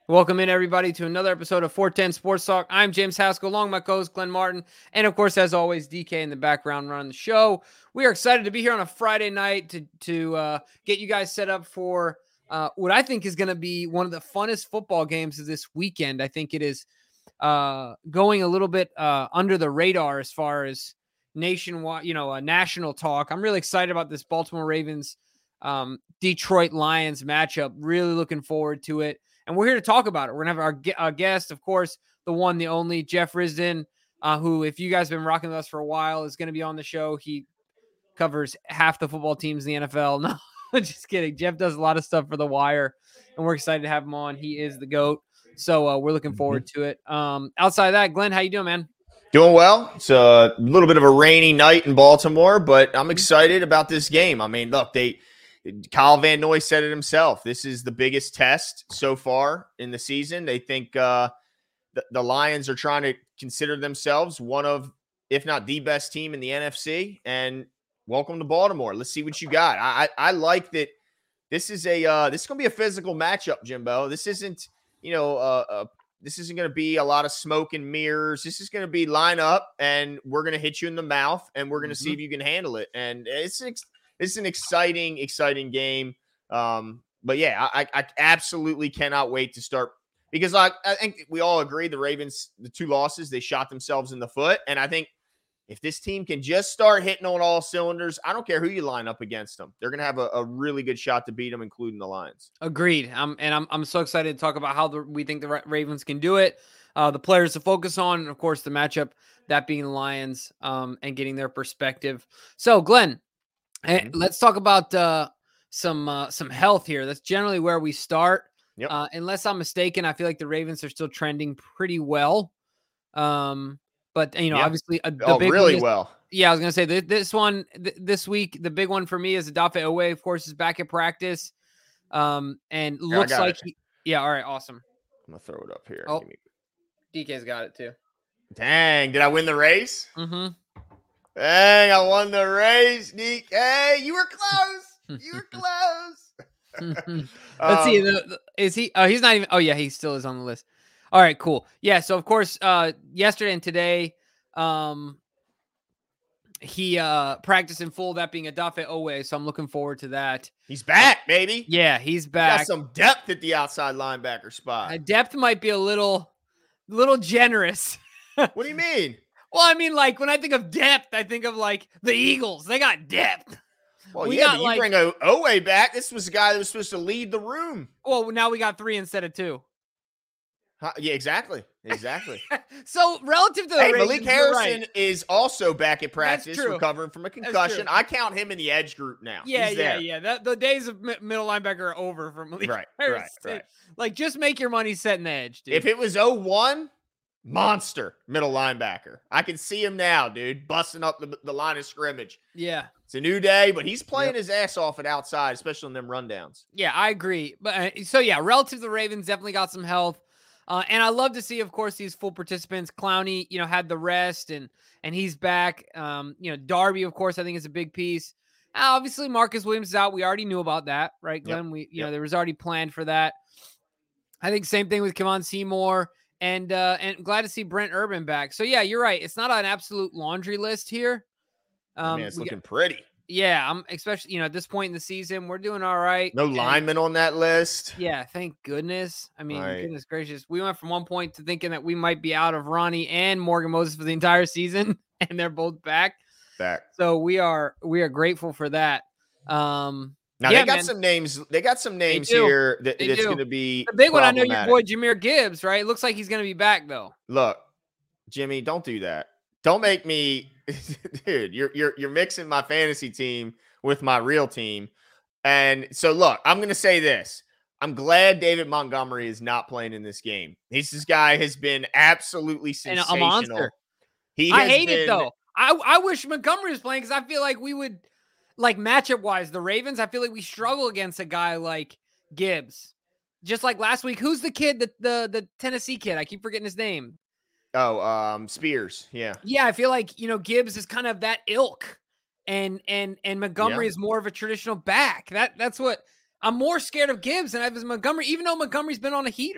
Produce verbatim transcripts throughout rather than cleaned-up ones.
Welcome in, everybody, to another episode of four ten Sports Talk. I'm James Haskell, along with my co-host Glenn Martin, and of course, as always, D K in the background running the show. We are excited to be here on a Friday night to to uh, get you guys set up for uh, what I think is going to be one of the funnest football games of this weekend. I think it is uh, going a little bit uh, under the radar as far as nationwide, you know, a national talk. I'm really excited about this Baltimore Ravens um, Detroit Lions matchup. Really looking forward to it. And we're here to talk about it. We're going to have our, our guest, of course, the one, the only, Jeff Risdon, uh, who, if you guys have been rocking with us for a while, is going to be on the show. He covers half the football teams in the N F L. No, just kidding. Jeff does a lot of stuff for The Wire, and we're excited to have him on. He is the GOAT, so uh, we're looking forward to it. Um, outside of that, Glenn, how you doing, man? Doing well. It's a little bit of a rainy night in Baltimore, but I'm excited about this game. I mean, look, they – Kyle Van Noy said it himself. This is the biggest test so far in the season. They think uh, the, the Lions are trying to consider themselves one of, if not the best team in the N F C. And welcome to Baltimore. Let's see what you got. I I, I like that. This is a uh, this is going to be a physical matchup, Jimbo. This isn't you know uh, uh, this isn't going to be a lot of smoke and mirrors. This is going to be line up, and we're going to hit you in the mouth, and we're going to mm-hmm. see if you can handle it. And it's ex- It's an exciting, exciting game. Um, but, yeah, I, I absolutely cannot wait to start because I, I think we all agree the Ravens, the two losses, they shot themselves in the foot. And I think if this team can just start hitting on all cylinders, I don't care who you line up against them. They're going to have a, a really good shot to beat them, including the Lions. Agreed. Um, and I'm I'm so excited to talk about how the, we think the Ravens can do it, uh, the players to focus on, and, of course, the matchup, that being the Lions, um, and getting their perspective. So, Glenn, and let's talk about uh, some uh, some health here. That's generally where we start. Yep. Uh, unless I'm mistaken, I feel like the Ravens are still trending pretty well. Um, but you know, yeah. obviously, uh, the oh, big really one is, well. Yeah, I was gonna say th- this one th- this week. The big one for me is Odafe Oweh. Of course, is back at practice. Um, and looks like he, yeah. All right, awesome. I'm gonna throw it up here. Oh, D K's got it too. Dang! Did I win the race? Mm-hmm. Dang, I won the race, Nick. Hey, you were close. You were close. Let's um, see. The, the, is he? Oh, he's not even. Oh, yeah, he still is on the list. All right, cool. Yeah. So, of course, uh, yesterday and today, um, he uh, practiced in full, that being Odafe Oweh. So I'm looking forward to that. He's back, baby. Yeah, he's back. Got some depth at the outside linebacker spot. Uh, depth might be a little, little generous. What do you mean? Well, I mean, like, when I think of depth, I think of, like, the Eagles. They got depth. Well, we yeah, got, but you like, bring o- Oweh back. This was a guy that was supposed to lead the room. Well, now we got three instead of two. Huh? Yeah, exactly. Exactly. So, relative to the Hey, Ravens, Malik Harrison right. is also back at practice, recovering from a concussion. I count him in the edge group now. Yeah, He's yeah, there. yeah. The, the days of middle linebacker are over for Malik right, Harrison. Right, right. Like, just make your money setting the edge, dude. If it was oh one... monster middle linebacker. I can see him now, dude, busting up the, the line of scrimmage. Yeah. It's a new day, but he's playing yep. his ass off at outside, especially on them rundowns. Yeah, I agree. But uh, so, yeah, relative to the Ravens, definitely got some health. Uh, and I love to see, of course, these full participants. Clowney, you know, had the rest, and and he's back. Um, you know, Darby, of course, I think is a big piece. Uh, obviously, Marcus Williams is out. We already knew about that, right, Glenn? Yep. We, you yep. know, there was already planned for that. I think same thing with Kevon Seymour. And uh, and glad to see Brent Urban back. So, yeah, you're right. It's not an absolute laundry list here. Um, Man, it's looking got, pretty. Yeah, I'm especially, you know, at this point in the season, we're doing all right. No and, linemen on that list. Yeah, thank goodness. I mean, right. goodness gracious. We went from one point to thinking that we might be out of Ronnie and Morgan Moses for the entire season, and they're both back. Back. So we are we are grateful for that. Um Now yeah, they got man. some names. They got some names here that, that's going to be the big one. I know your boy Jahmyr Gibbs, right? It looks like he's going to be back though. Look, Jimmy, don't do that. Don't make me, dude. You're you're you're mixing my fantasy team with my real team, and so look, I'm going to say this. I'm glad David Montgomery is not playing in this game. This, this guy has been absolutely sensational. And a monster. He I hate been, it though. I I wish Montgomery was playing because I feel like we would. Like matchup wise, the Ravens, I feel like we struggle against a guy like Gibbs. Just like last week, who's the kid, the the the Tennessee kid? I keep forgetting his name. Oh, um, Spears. Yeah. Yeah, I feel like, you know, Gibbs is kind of that ilk. And and and Montgomery yeah. is more of a traditional back. That that's what I'm more scared of Gibbs than I was Montgomery, even though Montgomery's been on a heater.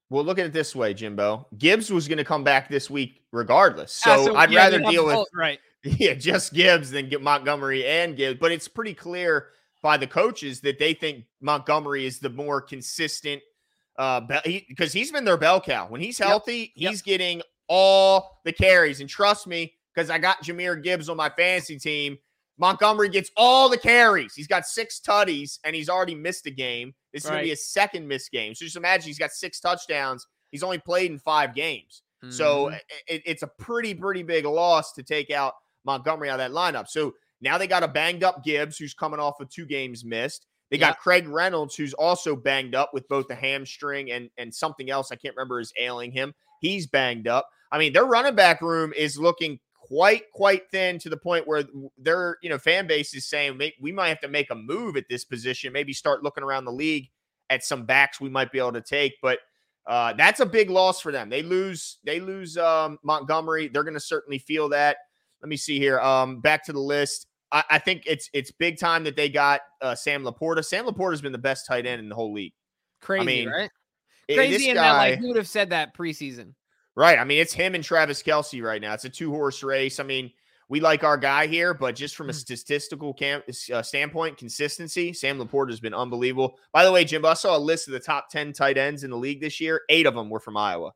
Well, look at it this way, Jimbo. Gibbs was going to come back this week regardless. So, ah, so I'd yeah, rather deal with both, right. Yeah, just Gibbs than get Montgomery and Gibbs. But it's pretty clear by the coaches that they think Montgomery is the more consistent uh because he, he's been their bell cow. When he's healthy, yep. he's yep. getting all the carries. And trust me, because I got Jahmyr Gibbs on my fantasy team, Montgomery gets all the carries. He's got six tutties, and he's already missed a game. This is right. going to be his second missed game. So just imagine he's got six touchdowns. He's only played in five games. Mm-hmm. So it, it's a pretty, pretty big loss to take out Montgomery out of that lineup. So now they got a banged up Gibbs who's coming off of two games missed. They got yeah. Craig Reynolds who's also banged up with both the hamstring and, and something else I can't remember is ailing him. He's banged up. I mean, their running back room is looking quite, quite thin to the point where their, you know, fan base is saying we might have to make a move at this position, maybe start looking around the league at some backs we might be able to take. But uh, that's a big loss for them. They lose, they lose um, Montgomery. They're going to certainly feel that. Let me see here. Um, back to the list. I, I think it's it's big time that they got uh, Sam Laporta. Sam Laporta has been the best tight end in the whole league. Crazy, I mean, right? It, Crazy in guy, that, like, who would have said that preseason? Right. I mean, it's him and Travis Kelce right now. It's a two-horse race. I mean, we like our guy here, but just from a statistical camp, uh, standpoint, consistency, Sam Laporta has been unbelievable. By the way, Jimbo, I saw a list of the top ten tight ends in the league this year. Eight of them were from Iowa.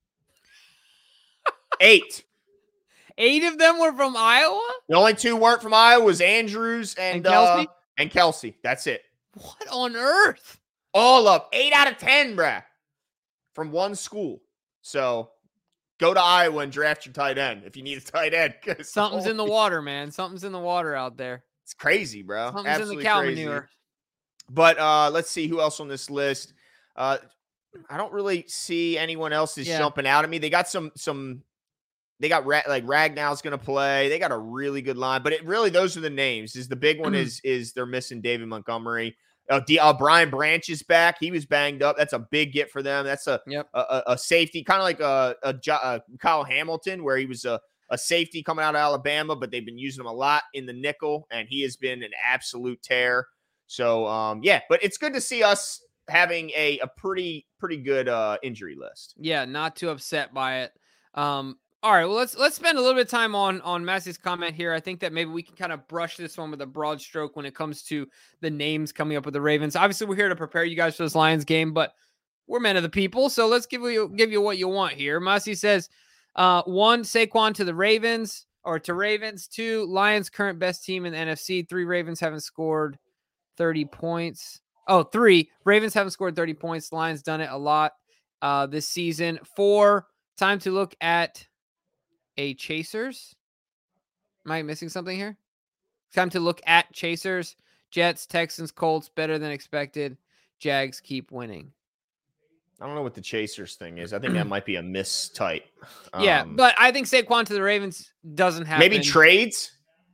Eight. Eight of them were from Iowa? The only two weren't from Iowa was Andrews and, and Kelce. Uh, and Kelce. That's it. What on earth? All of eight out of ten, bruh, from one school. So go to Iowa and draft your tight end if you need a tight end. Something's in the water, man. Something's in the water out there. It's crazy, bro. Something's Absolutely in the cow crazy. manure. But uh, let's see who else on this list. Uh, I don't really see anyone else is yeah. jumping out at me. They got some some. They got Ra- like Ragnall's going to play. They got a really good line, but it really those are the names. Is the big one is is they're missing David Montgomery. Uh, D- uh, Brian Branch is back. He was banged up. That's a big get for them. That's a yep. a, a, a safety, kind of like a, a, a Kyle Hamilton, where he was a, a safety coming out of Alabama, but they've been using him a lot in the nickel, and he has been an absolute tear. So um, yeah, but it's good to see us having a a pretty pretty good uh, injury list. Yeah, not too upset by it. Um, All right, well, let's let's spend a little bit of time on on Massey's comment here. I think that maybe we can kind of brush this one with a broad stroke when it comes to the names coming up with the Ravens. Obviously, we're here to prepare you guys for this Lions game, but we're men of the people, so let's give you give you what you want here. Massey says, uh, one, Saquon to the Ravens or to Ravens. Two, Lions current best team in the N F C. Three, Ravens haven't scored thirty points. Oh, three, Ravens haven't scored thirty points. Lions done it a lot uh, this season. Four, time to look at a Chasers. Am I missing something here? Time to look at Chasers. Jets, Texans, Colts, better than expected. Jags keep winning. I don't know what the Chasers thing is. I think that might be a mistype. Um, yeah, but I think Saquon to the Ravens doesn't happen. Maybe trades?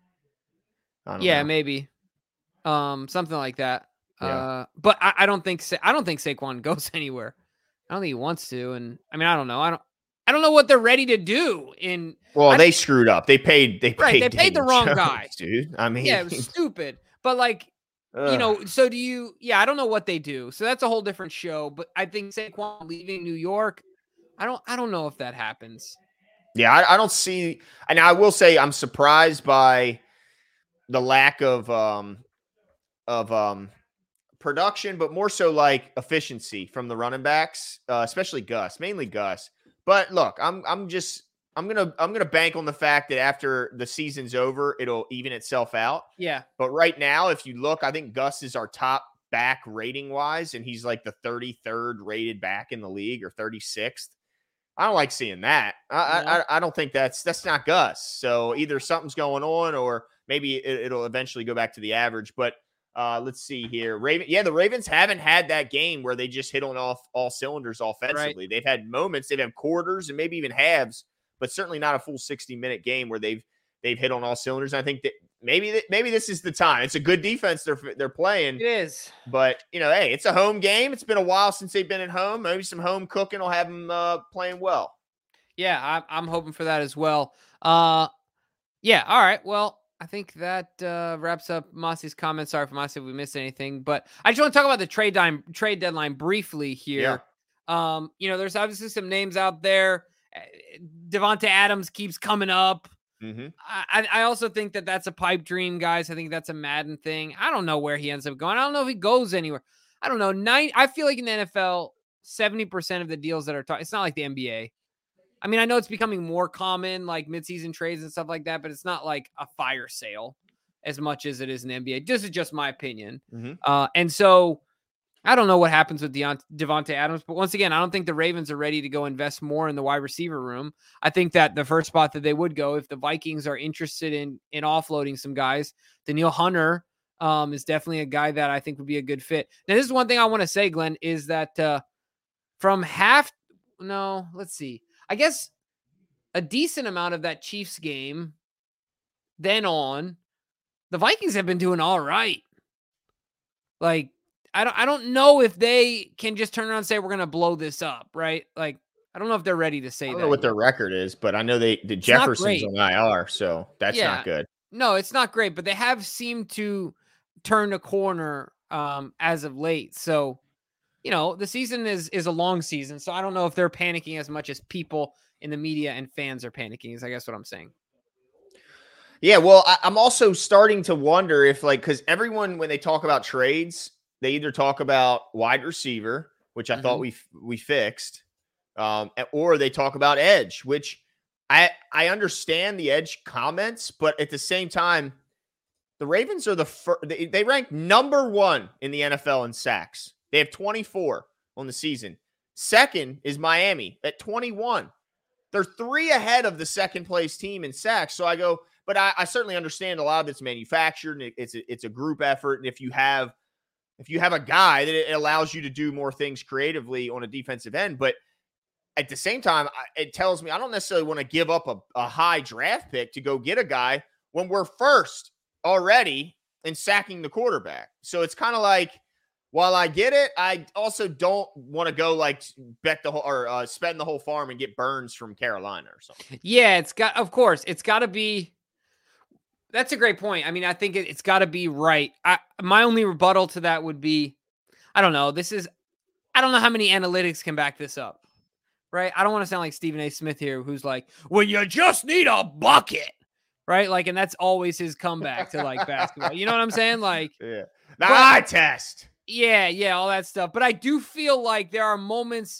I don't yeah, know. maybe. Um, something like that. Yeah. Uh, but I, I don't think Sa- I don't think Saquon goes anywhere. I don't think he wants to, and I mean I don't know. I don't I don't know what they're ready to do in. Well, I, they screwed up. They paid. They right. paid They paid Daniel the wrong Jones, guy, dude. I mean, yeah, it was stupid. But like, ugh. you know, so do you? Yeah, I don't know what they do. So that's a whole different show. But I think Saquon leaving New York, I don't. I don't know if that happens. Yeah, I, I don't see. And I will say, I'm surprised by the lack of um of um production, but more so like efficiency from the running backs, uh, especially Gus, mainly Gus. But look, I'm I'm just I'm gonna I'm gonna bank on the fact that after the season's over, it'll even itself out. Yeah. But right now, if you look, I think Gus is our top back rating wise, and he's like the thirty-third rated back in the league or thirty-sixth. I don't like seeing that. I yeah. I, I don't think that's that's not Gus. So either something's going on, or maybe it, it'll eventually go back to the average. But Uh, let's see here. Raven, yeah, the Ravens haven't had that game where they just hit on off all cylinders offensively. Right. They've had moments, they've had quarters and maybe even halves, but certainly not a full sixty minute game where they've they've hit on all cylinders. And I think that maybe that maybe this is the time. It's a good defense they're they're playing. It is, but you know, hey, it's a home game. It's been a while since they've been at home. Maybe some home cooking will have them uh, playing well. Yeah, I'm I'm hoping for that as well. Uh, yeah, all right, well. I think that uh, wraps up Mossie's comments. Sorry for Mossie if we missed anything, but I just want to talk about the trade time, trade deadline briefly here. Um, you know, there's obviously some names out there. Devonta Adams keeps coming up. Mm-hmm. I, I also think that that's a pipe dream, guys. I think that's a Madden thing. I don't know where he ends up going. I don't know if he goes anywhere. I don't know. Nine. I feel like in the N F L, seventy percent of the deals that are talking, it's not like the N B A. I mean, I know it's becoming more common, like midseason trades and stuff like that, but it's not like a fire sale as much as it is in the N B A. This is just my opinion. Mm-hmm. Uh, and so I don't know what happens with Deont- Devonta Adams, but once again, I don't think the Ravens are ready to go invest more in the wide receiver room. I think that the first spot that they would go, if the Vikings are interested in in offloading some guys, Danielle Hunter um, is definitely a guy that I think would be a good fit. Now, this is one thing I want to say, Glenn, is that uh, from half, no, let's see. I guess a decent amount of that Chiefs game, then on, the Vikings have been doing all right. Like, I don't, I don't know if they can just turn around and say, we're going to blow this up, right? Like, I don't know if they're ready to say I that. don't know what yet. their record is, but I know they the Jefferson's on I R, so that's yeah. not good. No, it's not great, but they have seemed to turn a corner um, as of late. So, you know, the season is is a long season, so I don't know if they're panicking as much as people in the media and fans are panicking, is I guess what I'm saying. Yeah, well, I, I'm also starting to wonder if, like, because everyone, when they talk about trades, they either talk about wide receiver, which I mm-hmm. thought we we fixed, um, or they talk about edge, which I I understand the edge comments, but at the same time, the Ravens are the fir- they, they rank number one in the N F L in sacks. They have twenty-four on the season. Second is Miami at twenty-one. They're three ahead of the second place team in sacks. So I go, but I, I certainly understand a lot of it's manufactured and it's a, it's a group effort. And if you have if you have a guy that it allows you to do more things creatively on a defensive end, but at the same time, it tells me I don't necessarily want to give up a, a high draft pick to go get a guy when we're first already in sacking the quarterback. So it's kind of like, while I get it, I also don't want to go like bet the whole or uh, spend the whole farm and get Burns from Carolina or something. Yeah, it's got, of course, it's got to be. That's a great point. I mean, I think it, it's got to be right. I, my only rebuttal to that would be, I don't know. This is, I don't know how many analytics can back this up, right? I don't want to sound like Stephen A. Smith here, who's like, well, you just need a bucket, right? Like, and that's always his comeback to like basketball. You know what I'm saying? Like, yeah, the eye test. Yeah, yeah, all that stuff. But I do feel like there are moments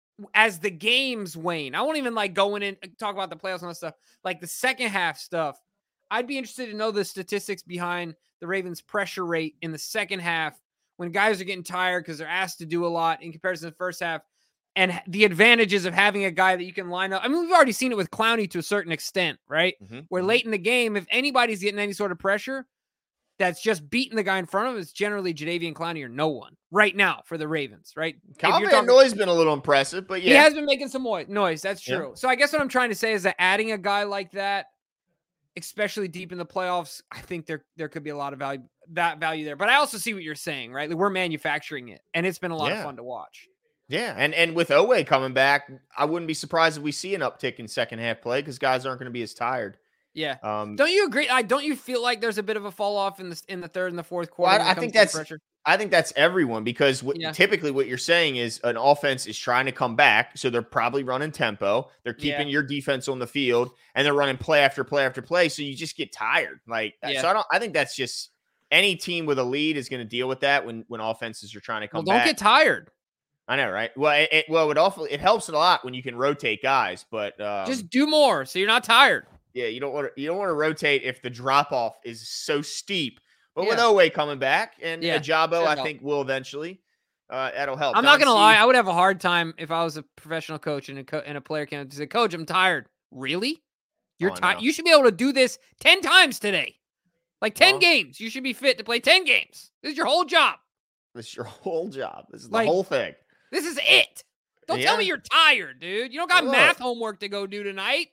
as the games wane. I won't even like go in and talk about the playoffs and all that stuff. Like the second half stuff, I'd be interested to know the statistics behind the Ravens' pressure rate in the second half when guys are getting tired because they're asked to do a lot in comparison to the first half, and the advantages of having a guy that you can line up. I mean, we've already seen it with Clowney to a certain extent, right? Mm-hmm. Where late in the game, if anybody's getting any sort of pressure, that's just beating the guy in front of him, is generally Jadeveon Clowney or no one right now for the Ravens, right? Kyle Van Noy's been a little impressive, but yeah. He has been making some noise. That's true. Yeah. So I guess what I'm trying to say is that adding a guy like that, especially deep in the playoffs, I think there there could be a lot of value that value there. But I also see what you're saying, right? Like we're manufacturing it, and it's been a lot yeah. of fun to watch. Yeah, and and with Oweh coming back, I wouldn't be surprised if we see an uptick in second half play because guys aren't going to be as tired. Yeah. Um, don't you agree? I don't you feel like there's a bit of a fall off in the in the third and the fourth quarter? Well, I, I think that's I think that's everyone because w- yeah. typically what you're saying is an offense is trying to come back, so they're probably running tempo. They're keeping yeah. your defense on the field, and they're running play after play after play. So you just get tired. Like yeah. so, I don't. I think that's just any team with a lead is going to deal with that when when offenses are trying to come. Well, don't back. get tired. I know, right? Well, it, it well it awful it helps a lot when you can rotate guys, but um, just do more so you're not tired. Yeah, you don't want to you don't want to rotate if the drop off is so steep. But yeah. with Oweh coming back and yeah, Ajabo, I help. think will eventually. Uh, that'll help. I'm Don not gonna C- lie, I would have a hard time if I was a professional coach and a co- and a player came to say, "Coach, I'm tired." Really? You're oh, tired? You should be able to do this ten times today, like ten well, games. You should be fit to play ten games. This is your whole job. This is your whole job. This is like, the whole thing. This is it. Don't yeah. tell me you're tired, dude. You don't got Look. math homework to go do tonight.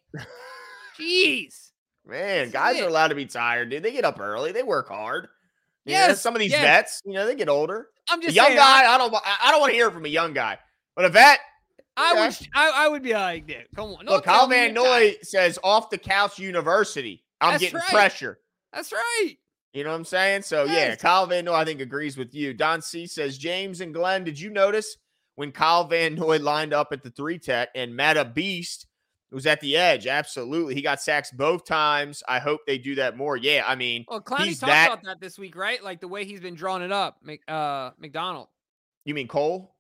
Jeez. Man, guys are allowed to be tired, dude. They get up early. They work hard. Yeah, some of these yes. vets, you know, they get older. I'm just a young saying, guy. I, I don't. I don't want to hear from a young guy, but a vet. I okay. would. I, I would be like, dude, come on. Look, Kyle Van Noy says off the couch university. I'm That's getting right. pressure. That's right. You know what I'm saying? So yes. yeah, Kyle Van Noy, I think agrees with you. Don C says James and Glenn, did you notice when Kyle Van Noy lined up at the three tech and Meta Beast was at the edge. Absolutely. He got sacks both times. I hope they do that more. Yeah, I mean, well, Clowney he's talked that, about that this week, right? Like the way he's been drawing it up, uh, McDonald. You mean Cole?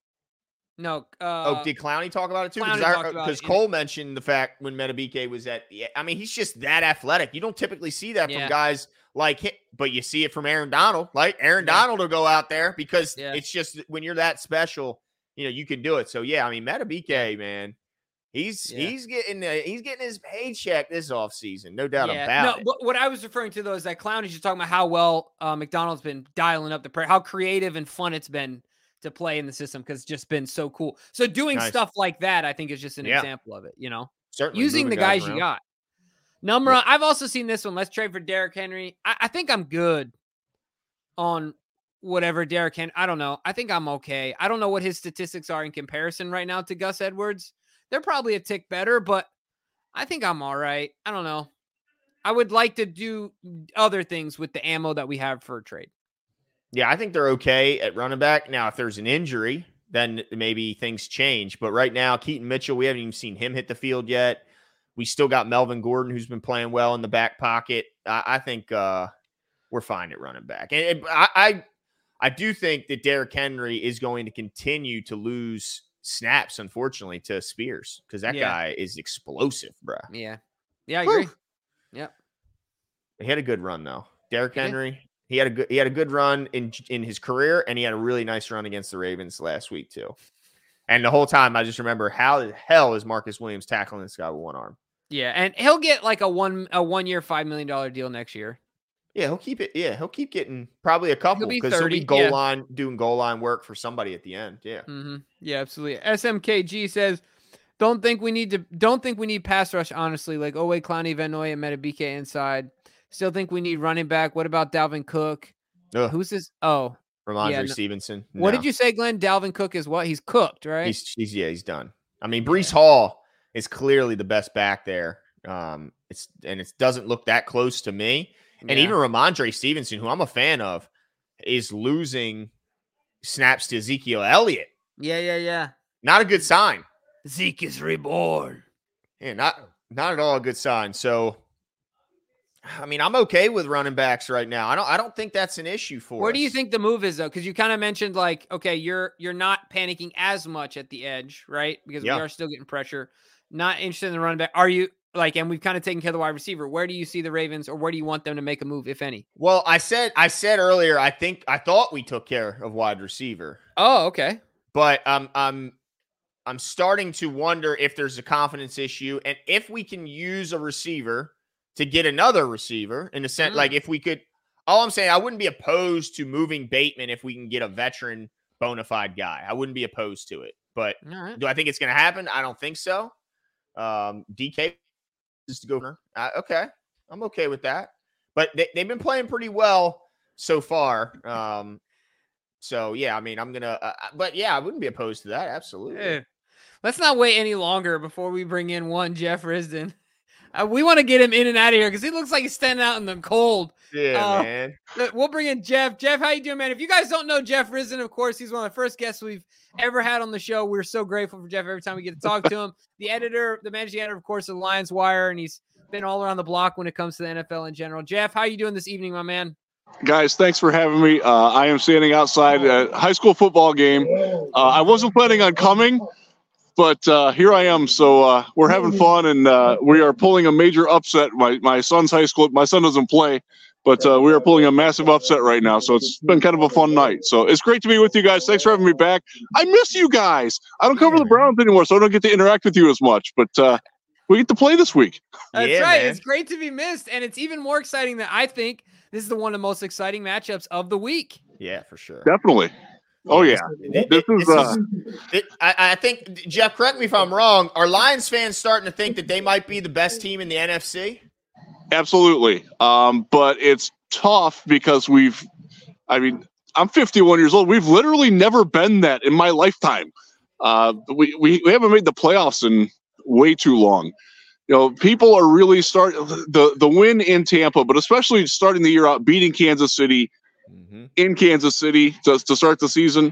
No. Uh, oh, did Clowney talk about it too? Because Cole mentioned the fact when Metabike was at the – I mean, he's just that athletic. You don't typically see that yeah. from guys like him, but you see it from Aaron Donald. Like, Aaron yeah. Donald will go out there because yeah. it's just when you're that special, you know, you can do it. So, yeah, I mean, Metabike, man, he's yeah. he's getting uh, he's getting his paycheck this offseason, no doubt yeah. about no, it. But what I was referring to, though, is that Clowney's just talking about how well uh, McDonald's been dialing up the prayer, how creative and fun it's been to play in the system because it's just been so cool. So doing nice. stuff like that, I think, is just an yeah. example of it, you know? Certainly. Using the guys, guys you got. Number, yeah. I've also seen this one. Let's trade for Derrick Henry. I, I think I'm good on whatever Derrick Henry. I don't know. I think I'm okay. I don't know what his statistics are in comparison right now to Gus Edwards. They're probably a tick better, but I think I'm all right. I don't know. I would like to do other things with the ammo that we have for a trade. Yeah, I think they're okay at running back. Now, if there's an injury, then maybe things change. But right now, Keaton Mitchell, we haven't even seen him hit the field yet. We still got Melvin Gordon, who's been playing well in the back pocket. I, I think uh, we're fine at running back. And, and I, I I do think that Derrick Henry is going to continue to lose snaps, unfortunately, to Spears because that yeah. guy is explosive, bro. Yeah. Yeah, I agree. Yep. He had a good run, though. Derrick Henry. He had a good he had a good run in in his career, and he had a really nice run against the Ravens last week too. And the whole time, I just remember how the hell is Marcus Williams tackling this guy with one arm? Yeah, and he'll get like a one a one year five million dollar deal next year. Yeah, he'll keep it. Yeah, he'll keep getting probably a couple because he'll, he'll be goal yeah. line doing goal line work for somebody at the end. Yeah, mm-hmm. yeah, absolutely. S M K G says, "Don't think we need to. Don't think we need pass rush. Honestly, like Owe, Clowney, Van Noy, and Metabike inside." Still think we need running back. What about Dalvin Cook? Ugh. Who's this? Oh, Ramondre yeah, no. Stevenson. No. What did you say, Glenn? Dalvin Cook is what? He's cooked, right? He's, he's yeah, he's done. I mean, Breece yeah. Hall is clearly the best back there. Um, it's and it doesn't look that close to me. And yeah. even Ramondre Stevenson, who I'm a fan of, is losing snaps to Ezekiel Elliott. Yeah, yeah, yeah. Not a good sign. Zeke is reborn. Yeah, not not at all a good sign. So. I mean, I'm okay with running backs right now. I don't I don't think that's an issue for Where us. do you think the move is, though? Because you kind of mentioned, like, okay, you're you're not panicking as much at the edge, right? Because yeah. we are still getting pressure. Not interested in the running back. Are you, like, and we've kind of taken care of the wide receiver. Where do you see the Ravens, or where do you want them to make a move, if any? Well, I said I said earlier, I think I thought we took care of wide receiver. Oh, okay. But um, I'm I'm starting to wonder if there's a confidence issue and if we can use a receiver to get another receiver in a sense, mm. like if we could, all I'm saying, I wouldn't be opposed to moving Bateman if we can get a veteran bona fide guy. I wouldn't be opposed to it, but right. do I think it's going to happen? I don't think so. Um, D K is the governor. Uh, okay. I'm okay with that, but they, they've been playing pretty well so far. Um, so yeah, I mean, I'm going to, uh, but yeah, I wouldn't be opposed to that. Absolutely. Hey, let's not wait any longer before we bring in one Jeff Risdon. Uh, we want to get him in and out of here because he looks like he's standing out in the cold. Yeah, uh, man. We'll bring in Jeff. Jeff, how you doing, man? If you guys don't know Jeff Risdon, of course, he's one of the first guests we've ever had on the show. We're so grateful for Jeff every time we get to talk to him. The editor, the managing editor, of course, of Lions Wire, and he's been all around the block when it comes to the N F L in general. Jeff, how you doing this evening, my man? Guys, thanks for having me. Uh, I am standing outside a high school football game. Uh, I wasn't planning on coming, but uh, here I am. So uh, we're having fun, and uh, we are pulling a major upset. My my son's high school. My son doesn't play, but uh, we are pulling a massive upset right now. So it's been kind of a fun night. So it's great to be with you guys. Thanks for having me back. I miss you guys. I don't cover the Browns anymore, so I don't get to interact with you as much. But uh, we get to play this week. That's yeah, right. Man. It's great to be missed, and it's even more exciting that I think this is the one of the most exciting matchups of the week. Yeah, for sure. Definitely. Oh yeah, it, this it, is. Uh, it, I, I think Jeff. Correct me if I'm wrong. Are Lions fans starting to think that they might be the best team in the N F C? Absolutely, um, but it's tough because we've. I mean, I'm fifty-one years old. We've literally never been that in my lifetime. Uh, we, we we haven't made the playoffs in way too long. You know, people are really starting the the win in Tampa, but especially starting the year out beating Kansas City. Mm-hmm. In Kansas City to, to start the season,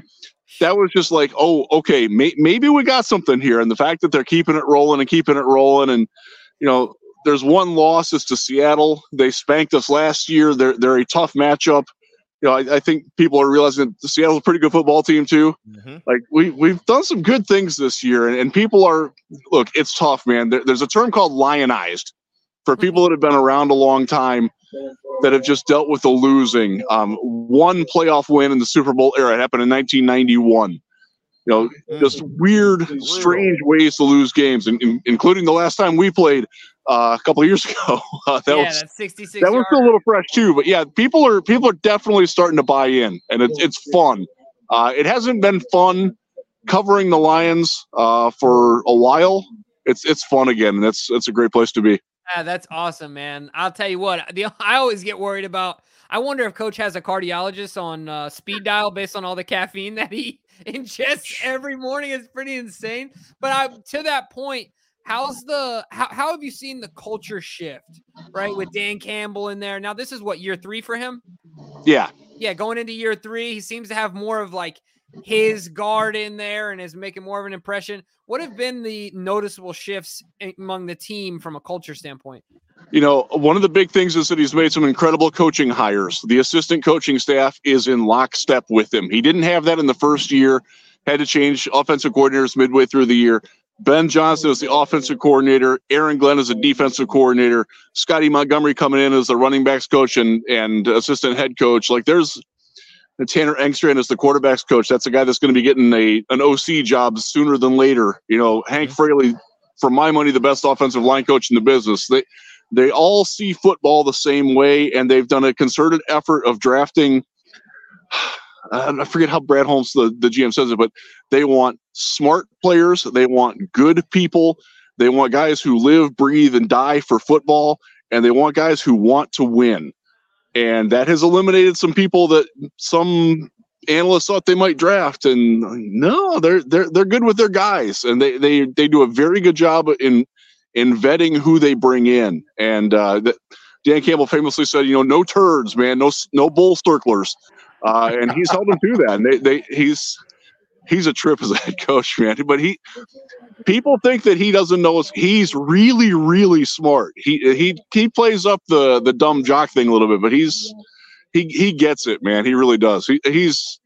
that was just like, oh, okay, may, maybe we got something here. And the fact that they're keeping it rolling and keeping it rolling, and you know, there's one loss is to Seattle. They spanked us last year. They're they're a tough matchup. You know, I, I think people are realizing that Seattle's a pretty good football team too. Mm-hmm. Like we we've done some good things this year, and, and people are look. It's tough, man. There, there's a term called lionized for people that have been around a long time that have just dealt with the losing. Um, one playoff win in the Super Bowl era happened in nineteen ninety-one. You know, just weird, strange ways to lose games, in, in, including the last time we played uh, a couple of years ago. Uh, that yeah, was that's sixty-six. That was still a little fresh too, but yeah, people are people are definitely starting to buy in, and it's it's fun. Uh, it hasn't been fun covering the Lions uh, for a while. It's it's fun again, and that's that's a great place to be. Yeah, that's awesome, man. I'll tell you what, the, I always get worried about. I wonder if Coach has a cardiologist on uh, speed dial based on all the caffeine that he ingests every morning. It's pretty insane. But I, to that point, how's the how, how have you seen the culture shift, right, with Dan Campbell in there? Now, this is what, year three for him? Yeah. Yeah, going into year three, he seems to have more of like his guard in there and is making more of an impression. What have been the noticeable shifts among the team from a culture standpoint? You know, one of the big things is that he's made some incredible coaching hires. The assistant coaching staff is in lockstep with him. He didn't have that in the first year, had to change offensive coordinators midway through the year. Ben Johnson is the offensive coordinator. Aaron Glenn is a defensive coordinator. Scotty Montgomery coming in as the running backs coach and, and assistant head coach. Like there's Tanner Engstrand is the quarterback's coach. That's a guy that's going to be getting a an O C job sooner than later. You know, Hank Fraley, for my money, the best offensive line coach in the business. They they all see football the same way, and they've done a concerted effort of drafting. I forget how Brad Holmes, the, the G M, says it, but they want smart players. They want good people. They want guys who live, breathe, and die for football, and they want guys who want to win. And that has eliminated some people that some analysts thought they might draft. And no, they're they're they're good with their guys, and they they they do a very good job in in vetting who they bring in. And uh, that, Dan Campbell famously said, you know, no turds, man, no no bull circlers, uh, and he's held them to that. And they they he's he's a trip as a head coach, man. But he people think that he doesn't know. He's really, really smart. He he he plays up the the dumb jock thing a little bit, but he's he he gets it, man. He really does. He he's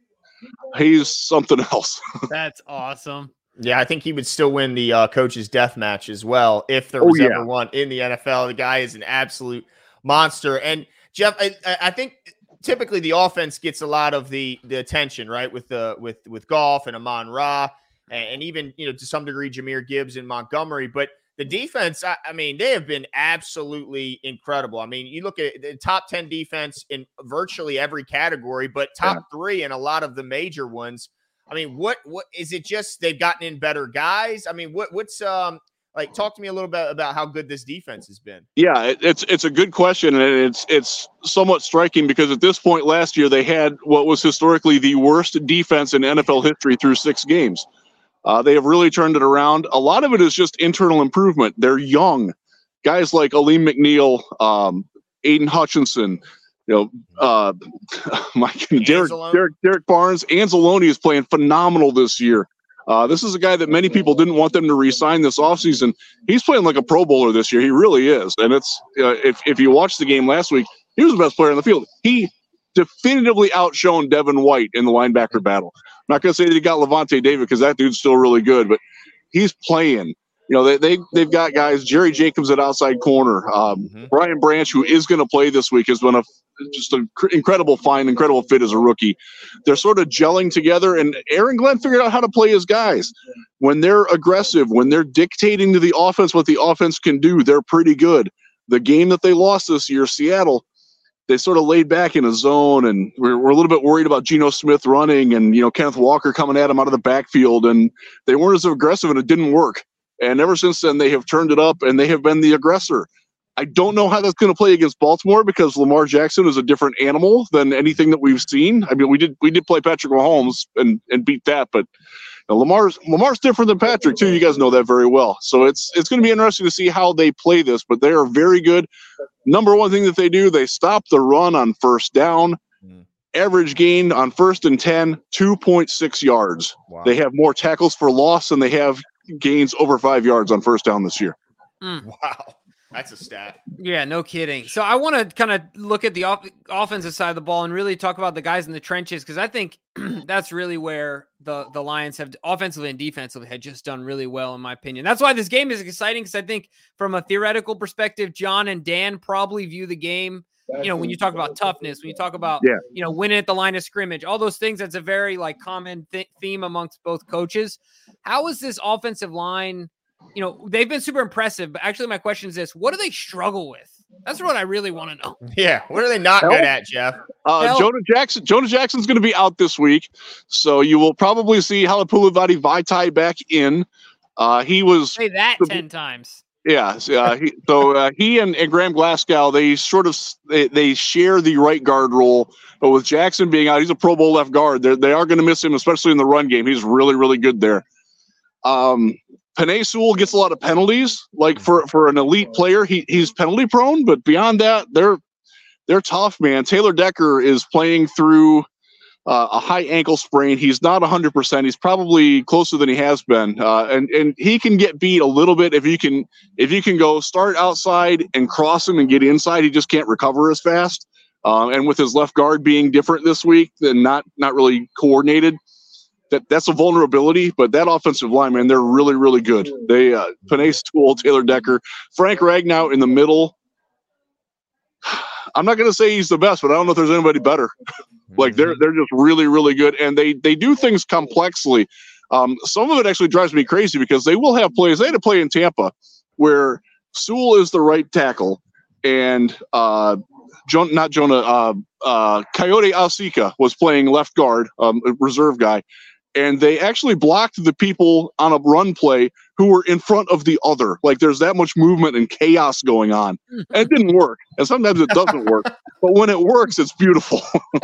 he's something else. That's awesome. Yeah, I think he would still win the uh, coach's death match as well if there was oh, yeah. ever one in the N F L. The guy is an absolute monster. And Jeff, I, I think typically the offense gets a lot of the the attention, right, with the with with Goff and Amon-Ra, and, and even, you know, to some degree Jahmyr Gibbs and Montgomery. But the defense, I, I mean, they have been absolutely incredible. I mean, you look at the top ten defense in virtually every category, but top yeah. three in a lot of the major ones. I mean, what what is it? Just they've gotten in better guys? I mean, what what's um like? Talk to me a little bit about how good this defense has been. Yeah, it, it's it's a good question, and it's it's somewhat striking because at this point last year they had what was historically the worst defense in N F L history through six games. Uh, they have really turned it around. A lot of it is just internal improvement. They're young guys like Aleem McNeil, um, Aiden Hutchinson. You know, uh, my Derek, Derek Derek Barnes, Anzalone is playing phenomenal this year. Uh, this is a guy that many people didn't want them to re-sign this offseason. He's playing like a Pro Bowler this year. He really is. And it's uh, if if you watched the game last week, he was the best player on the field. He definitively outshone Devin White in the linebacker battle. I'm not going to say that he got Levante David because that dude's still really good, but he's playing. You know, they, they, they've got guys, Jerry Jacobs at outside corner. Um, mm-hmm. Brian Branch, who is going to play this week, has been a just an cr- incredible find, incredible fit as a rookie. They're sort of gelling together, and Aaron Glenn figured out how to play his guys. When they're aggressive, when they're dictating to the offense what the offense can do, they're pretty good. The game that they lost this year, Seattle, they sort of laid back in a zone, and we're, we're a little bit worried about Geno Smith running and, you know, Kenneth Walker coming at him out of the backfield, and they weren't as aggressive, and it didn't work. And ever since then, they have turned it up, and they have been the aggressor. I don't know how that's going to play against Baltimore because Lamar Jackson is a different animal than anything that we've seen. I mean, we did we did play Patrick Mahomes and, and beat that, but you know, Lamar's Lamar's different than Patrick too. You guys know that very well. So it's it's going to be interesting to see how they play this. But they are very good. Number one thing that they do, they stop the run on first down. Mm. average gain on first and ten, two point six yards. Wow. They have more tackles for loss than they have gains over five yards on first down this year. Mm. Wow. That's a stat. Yeah, no kidding. So I want to kind of look at the off- offensive side of the ball and really talk about the guys in the trenches, because I think that's really where the, the Lions have offensively and defensively had just done really well, in my opinion. That's why this game is exciting, because I think from a theoretical perspective, John and Dan probably view the game, you know, when you talk about toughness, when you talk about, yeah. you know, winning at the line of scrimmage, all those things, that's a very like common th- theme amongst both coaches. How is this offensive line? You know, they've been super impressive, but actually my question is this: what do they struggle with? That's what I really want to know. Yeah. What are they not Help. good at, Jeff? Uh, Jonah Jackson, Jonah Jackson's going to be out this week. So you will probably see Halapoulivaati Vaitai back in. Uh, he was say that the, ten times. Yeah. Uh, he, so uh, he and, and Graham Glasgow, they sort of, they, they share the right guard role, but with Jackson being out, he's a Pro Bowl left guard. They're, they are going to miss him, especially in the run game. He's really, really good there. Um, Penei Sewell gets a lot of penalties. Like for, for an elite player, he he's penalty prone, but beyond that, they're they're tough, man. Taylor Decker is playing through uh, a high ankle sprain. He's not one hundred percent. He's probably closer than he has been, uh, and and he can get beat a little bit if you can if you can go start outside and cross him and get inside. He just can't recover as fast. Um, and with his left guard being different this week, then not not really coordinated. That that's a vulnerability, but that offensive line, man, they're really, really good. They uh, Penei Sewell, Taylor Decker, Frank Ragnow in the middle. I'm not going to say he's the best, but I don't know if there's anybody better. Like they're they're just really, really good, and they they do things complexly. Um, some of it actually drives me crazy because they will have plays. They had a play in Tampa where Sewell is the right tackle, and uh, John, not Jonah, uh, uh, Coyote Alsika was playing left guard, um, a reserve guy. And they actually blocked the people on a run play who were in front of the other. Like there's that much movement and chaos going on. And it didn't work. And sometimes it doesn't work. But when it works, it's beautiful.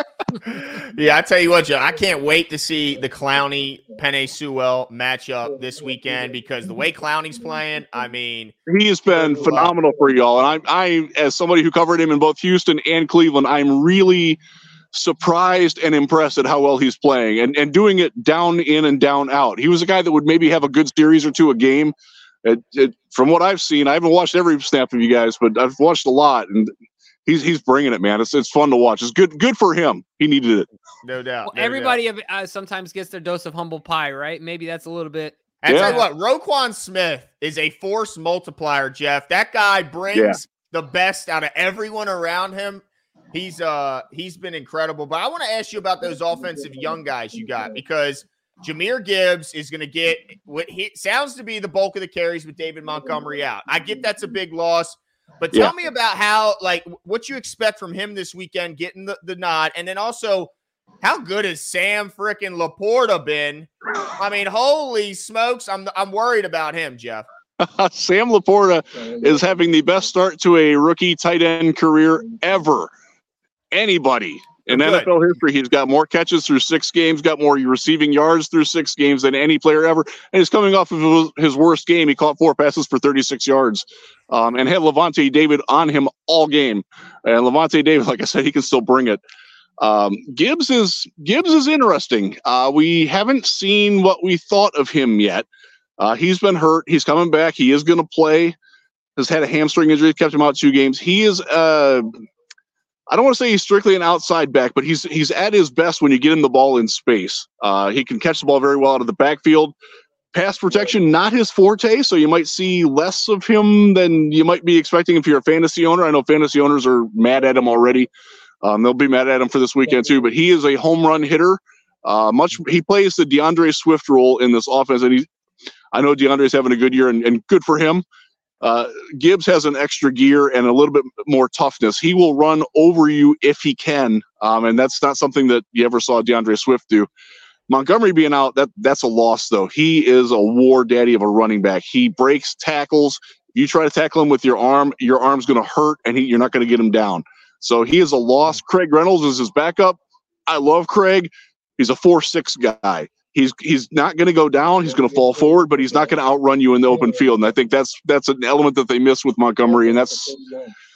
Yeah, I tell you what, Joe, I can't wait to see the Clowney Penei Sewell matchup this weekend, because the way Clowney's playing, I mean, he has been phenomenal for y'all. And I, I, as somebody who covered him in both Houston and Cleveland, I'm really surprised and impressed at how well he's playing and, and doing it down in and down out. He was a guy that would maybe have a good series or two a game. It, it, from what I've seen, I haven't watched every snap of you guys, but I've watched a lot, and he's he's bringing it, man. It's it's fun to watch. It's good good for him. He needed it. No doubt. Well, no everybody doubt. Uh, sometimes gets their dose of humble pie, right? Maybe that's a little bit. I yeah. tell you what, Roquan Smith is a force multiplier, Jeff. That guy brings yeah. the best out of everyone around him. He's uh he's been incredible. But I want to ask you about those offensive young guys you got, because Jahmyr Gibbs is going to get what he sounds to be the bulk of the carries with David Montgomery out. I get that's a big loss, but tell yeah. me about how, like, what you expect from him this weekend, getting the, the nod, and then also how good has Sam freaking Laporta been? I mean, holy smokes, I'm I'm worried about him, Jeff. Sam Laporta is having the best start to a rookie tight end career ever. Anybody in N F L history. He's got more catches through six games, got more receiving yards through six games than any player ever. And he's coming off of his worst game. He caught four passes for thirty-six yards um, and had Levante David on him all game. And Levante David, like I said, he can still bring it. Um, Gibbs is Gibbs is interesting. Uh, we haven't seen what we thought of him yet. Uh, he's been hurt. He's coming back. He is going to play. Has had a hamstring injury, kept him out two games. He is uh, I don't want to say he's strictly an outside back, but he's he's at his best when you get him the ball in space. Uh, he can catch the ball very well out of the backfield. Pass protection, not his forte, so you might see less of him than you might be expecting if you're a fantasy owner. I know fantasy owners are mad at him already. Um, they'll be mad at him for this weekend too, but he is a home run hitter. Uh, much he plays the DeAndre Swift role in this offense, and he, I know DeAndre's having a good year, and, and good for him. Uh, Gibbs has an extra gear and a little bit more toughness. He will run over you if he can, um, and that's not something that you ever saw DeAndre Swift do. Montgomery being out, that that's a loss, though. He is a war daddy of a running back. He breaks tackles. You try to tackle him with your arm, your arm's going to hurt, and he, you're not going to get him down. So he is a loss. Craig Reynolds is his backup. I love Craig. He's a four six guy. He's he's not going to go down. He's going to fall forward, but he's not going to outrun you in the open field. And I think that's that's an element that they miss with Montgomery. And that's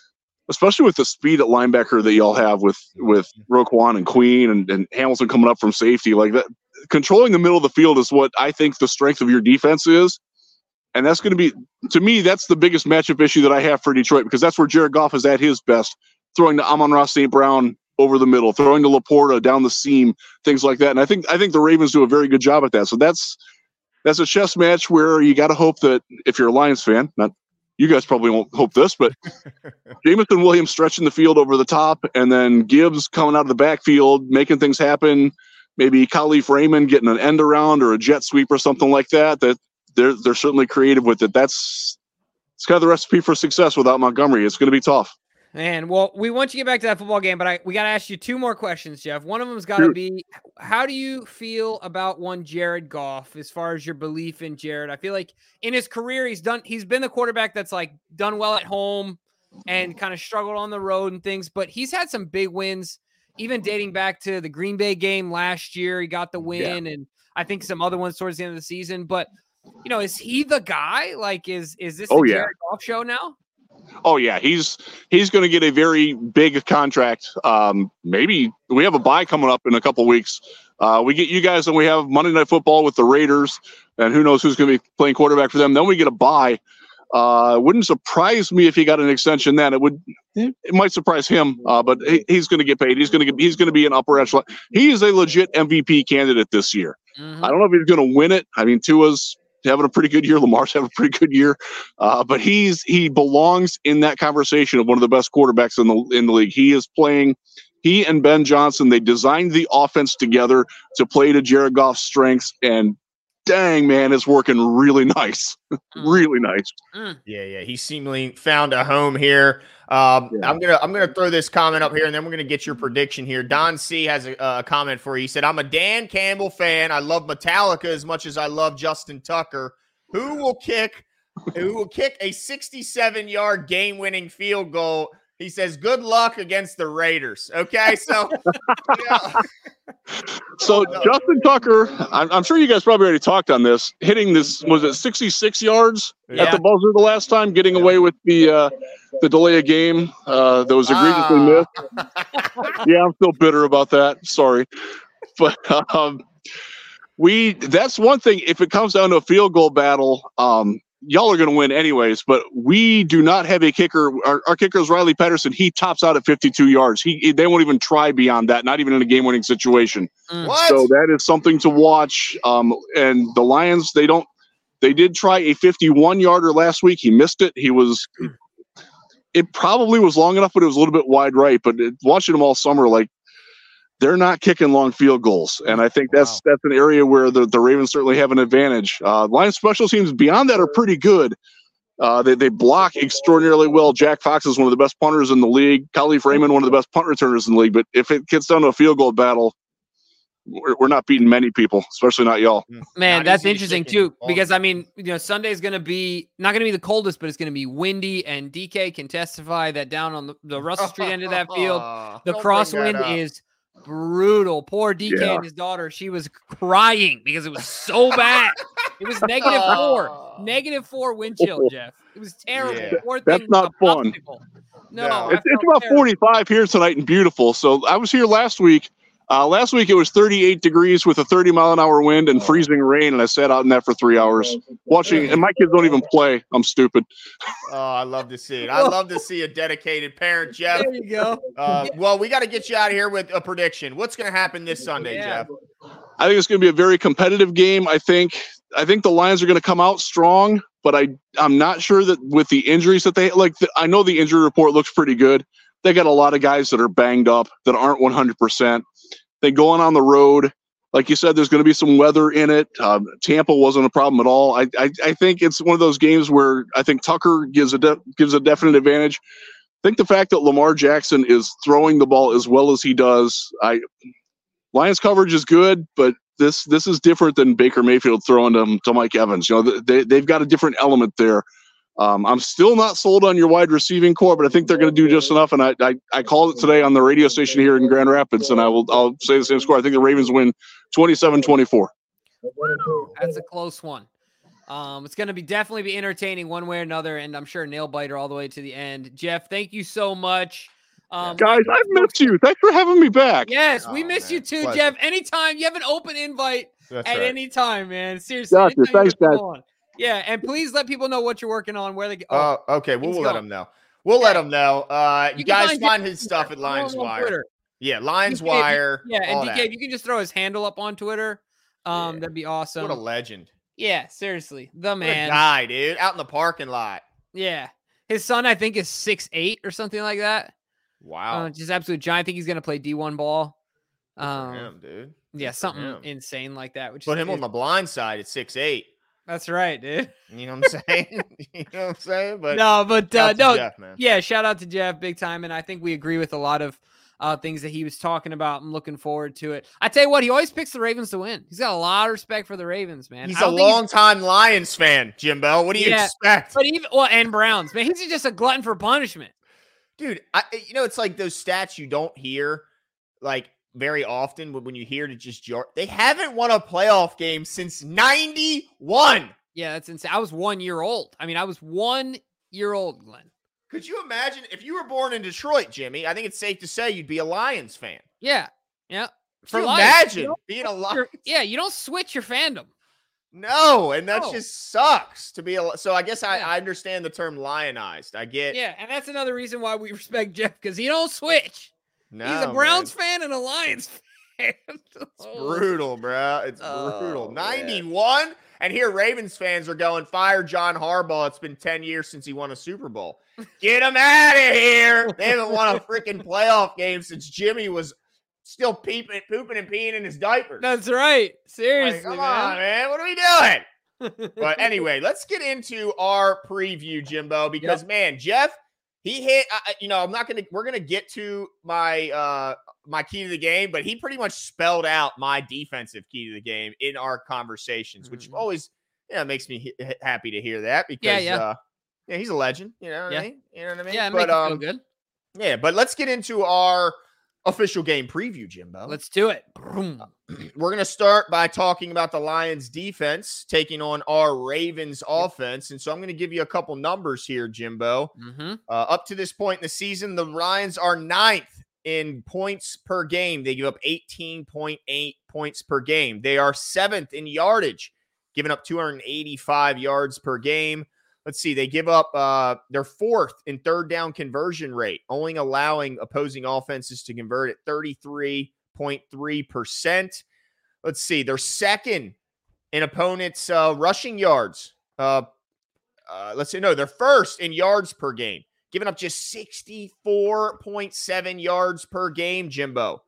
especially with the speed at linebacker that y'all have with with Roquan and Queen and, and Hamilton coming up from safety, like that. Controlling the middle of the field is what I think the strength of your defense is. And that's going to be, to me, that's the biggest matchup issue that I have for Detroit, because that's where Jared Goff is at his best, throwing to Amon-Ra Saint Brown over the middle, throwing to Laporta down the seam, things like that. And I think I think the Ravens do a very good job at that. So that's that's a chess match where you got to hope that if you're a Lions fan, not you guys probably won't hope this, but Jameson Williams stretching the field over the top, and then Gibbs coming out of the backfield, making things happen. Maybe Khalif Raymond getting an end around or a jet sweep or something like that. That they're they're certainly creative with it. That's it's kind of the recipe for success without Montgomery. It's going to be tough. Man, well, we want you to get back to that football game, but I we got to ask you two more questions, Jeff. One of them's got to be, how do you feel about one Jared Goff as far as your belief in Jared? I feel like in his career, he's done he's been the quarterback that's like done well at home and kind of struggled on the road and things, but he's had some big wins. Even dating back to the Green Bay game last year, he got the win, yeah. and I think some other ones towards the end of the season. But, you know, is he the guy? Like, is is this oh, the yeah. Jared Goff show now? Oh, yeah. He's he's going to get a very big contract. Um, maybe we have a bye coming up in a couple weeks. Uh, we get you guys, and we have Monday Night Football with the Raiders, and who knows who's going to be playing quarterback for them. Then we get a bye. Uh, it wouldn't surprise me if he got an extension then. It would, it might surprise him, uh, but he, he's going to get paid. He's going to get, he's going to be an upper echelon. He is a legit M V P candidate this year. Mm-hmm. I don't know if he's going to win it. I mean, Tua's having a pretty good year. Lamar's having a pretty good year, uh, but he's he belongs in that conversation of one of the best quarterbacks in the in the league. He is playing. He and Ben Johnson, they designed the offense together to play to Jared Goff's strengths, and dang, man, it's working really nice. really nice. Yeah, yeah. He seemingly found a home here. Um, yeah. I'm gonna I'm gonna throw this comment up here, and then we're gonna get your prediction here. Don C has a, a comment for you. He said, "I'm a Dan Campbell fan. I love Metallica as much as I love Justin Tucker. Who will kick? Who will kick a sixty-seven yard game winning field goal?" He says, "Good luck against the Raiders." Okay, so yeah. So Justin Tucker, I'm, I'm sure you guys probably already talked on this. Hitting this, was it sixty-six yards yeah. at the buzzer the last time, getting yeah. away with the uh, the delay of game uh, that was egregiously uh. missed. Yeah, I'm still bitter about that. Sorry, but um, we that's one thing. If it comes down to a field goal battle, um, y'all are going to win anyways, but we do not have a kicker. Our, our kicker is Riley Patterson. He tops out at fifty-two yards. He, he they won't even try beyond that, not even in a game-winning situation. What? So that is something to watch. Um, and the Lions, they don't. They did try a fifty-one yarder last week. He missed it. He was. It probably was long enough, but it was a little bit wide right. But it, watching them all summer, like, they're not kicking long field goals, and I think that's wow. that's an area where the, the Ravens certainly have an advantage. Uh, Lions special teams beyond that are pretty good. Uh, they they block extraordinarily well. Jack Fox is one of the best punters in the league. Khalif Raymond, one of the best punt returners in the league. But if it gets down to a field goal battle, we're, we're not beating many people, especially not y'all. Man, not that's interesting too, because I mean, you know, Sunday's going to be not going to be the coldest, but it's going to be windy, and D K can testify that down on the, the Russell Street end of that field, the crosswind is brutal. Poor D K yeah. and his daughter, she was crying because it was so bad. It was negative four, negative four wind chill, Jeff. It was terrible. Yeah. That's not fun. No, no. It's, it's about terrible. forty-five here tonight and beautiful. So I was here last week. Uh, last week it was thirty-eight degrees with a thirty mile an hour wind and freezing rain, and I sat out in that for three hours watching. And my kids don't even play. I'm stupid. Oh, I love to see it. I love to see a dedicated parent, Jeff. There you go. Uh, well, we got to get you out of here with a prediction. What's going to happen this Sunday, yeah. Jeff? I think it's going to be a very competitive game. I think I think the Lions are going to come out strong, but I I'm not sure that with the injuries that they like. The, I know the injury report looks pretty good. They got a lot of guys that are banged up that aren't one hundred percent. They going on the road. Like you said, there's going to be some weather in it. Um, Tampa wasn't a problem at all. I, I I think it's one of those games where I think Tucker gives a de- gives a definite advantage. I think the fact that Lamar Jackson is throwing the ball as well as he does, I Lions coverage is good, but this this is different than Baker Mayfield throwing them to Mike Evans. You know, they they've got a different element there. Um, I'm still not sold on your wide receiving core, but I think they're going to do just enough. And I, I, I called it today on the radio station here in Grand Rapids, and I will I'll say the same score. I think the Ravens win twenty-seven twenty-four. That's a close one. Um, it's going to be definitely be entertaining one way or another, and I'm sure nail biter all the way to the end. Jeff, thank you so much. Um, Guys, I've missed you. Thanks for having me back. Yes, Oh, we miss man. you too, Pleasure. Jeff. Anytime you have an open invite That's at right. any time, man. Seriously. Gotcha. anytime you Thanks, get guys. on. Yeah, and please let people know what you're working on, where they go. Oh, okay. We'll, he's we'll let gone. him know. We'll let him know. Uh, you, You can guys find find Jeff his stuff at Follow him Lions on Wire. Twitter. Yeah, Lions D K, if you- Wire. Yeah, and all D K, that. if you can just throw his handle up on Twitter, um, Yeah. that'd be awesome. What a legend. Yeah, seriously, the What a man. guy, dude. Out in the parking lot. Yeah, his son I think is six eight or something like that. Wow. Uh, just absolute giant. I think he's gonna play D one ball. Good for Um, him, dude. yeah, Good for something him. insane like that. Which Put is, him on the blind side at six eight. That's right, dude. You know what I'm saying? You know what I'm saying? But no, but uh, shout out to no, Jeff, man. yeah. Shout out to Jeff, big time, and I think we agree with a lot of uh, things that he was talking about. I'm looking forward to it. I tell you what, he always picks the Ravens to win. He's got a lot of respect for the Ravens, man. He's I a don't think long time Lions fan, Jimbo. What do you Yeah. expect? But even well, and Browns, man, he's just a glutton for punishment. Dude, I, you know, it's like those stats you don't hear like very often, but when you hear to just jar, they haven't won a playoff game since ninety-one. Yeah, that's insane. I was one year old. I mean, I was one year old, Glenn. Could you imagine if you were born in Detroit, Jimmy? I think it's safe to say you'd be a Lions fan. Yeah, yeah. Can you life. imagine You don't being a switch Lions? your- yeah, you don't switch your fandom. No, and that No. just sucks to be a. So I guess I, Yeah. I understand the term lionized. I get. Yeah, and that's another reason why we respect Jeff because he don't switch. No, He's a Browns fan and a Lions fan. It's brutal, bro. It's Oh, brutal. man. ninety-one, and here Ravens fans are going, fire John Harbaugh. It's been ten years since he won a Super Bowl. Get him out of here. They haven't won a freaking playoff game since Jimmy was still peeping, pooping and peeing in his diapers. That's right. Like, Seriously, come man. on, man. What are we doing? But anyway, let's get into our preview, Jimbo, because man, Jeff, he hit. Uh, you know, I'm not gonna. We're gonna get to my uh my key to the game, but he pretty much spelled out my defensive key to the game in our conversations, which Mhm. always, you know, makes me he- happy to hear that because, Yeah, yeah. uh, yeah, he's a legend. You know what Yeah. I mean? You know what I mean? Yeah, it but makes you feel um, good. yeah, but let's get into our official game preview, Jimbo. Let's do it. Boom. We're going to start by talking about the Lions defense taking on our Ravens offense. And so I'm going to give you a couple numbers here, Jimbo. Mm-hmm. Uh, up to this point in the season, the Lions are ninth in points per game. They give up eighteen point eight points per game. They are seventh in yardage, giving up two hundred eighty-five yards per game. Let's see. They give up, uh, they're fourth in third down conversion rate, only allowing opposing offenses to convert at thirty-three point three percent. Let's see. They're second in opponents' uh, rushing yards. Uh, uh, let's see. No, they're first in yards per game, giving up just sixty-four point seven yards per game, Jimbo.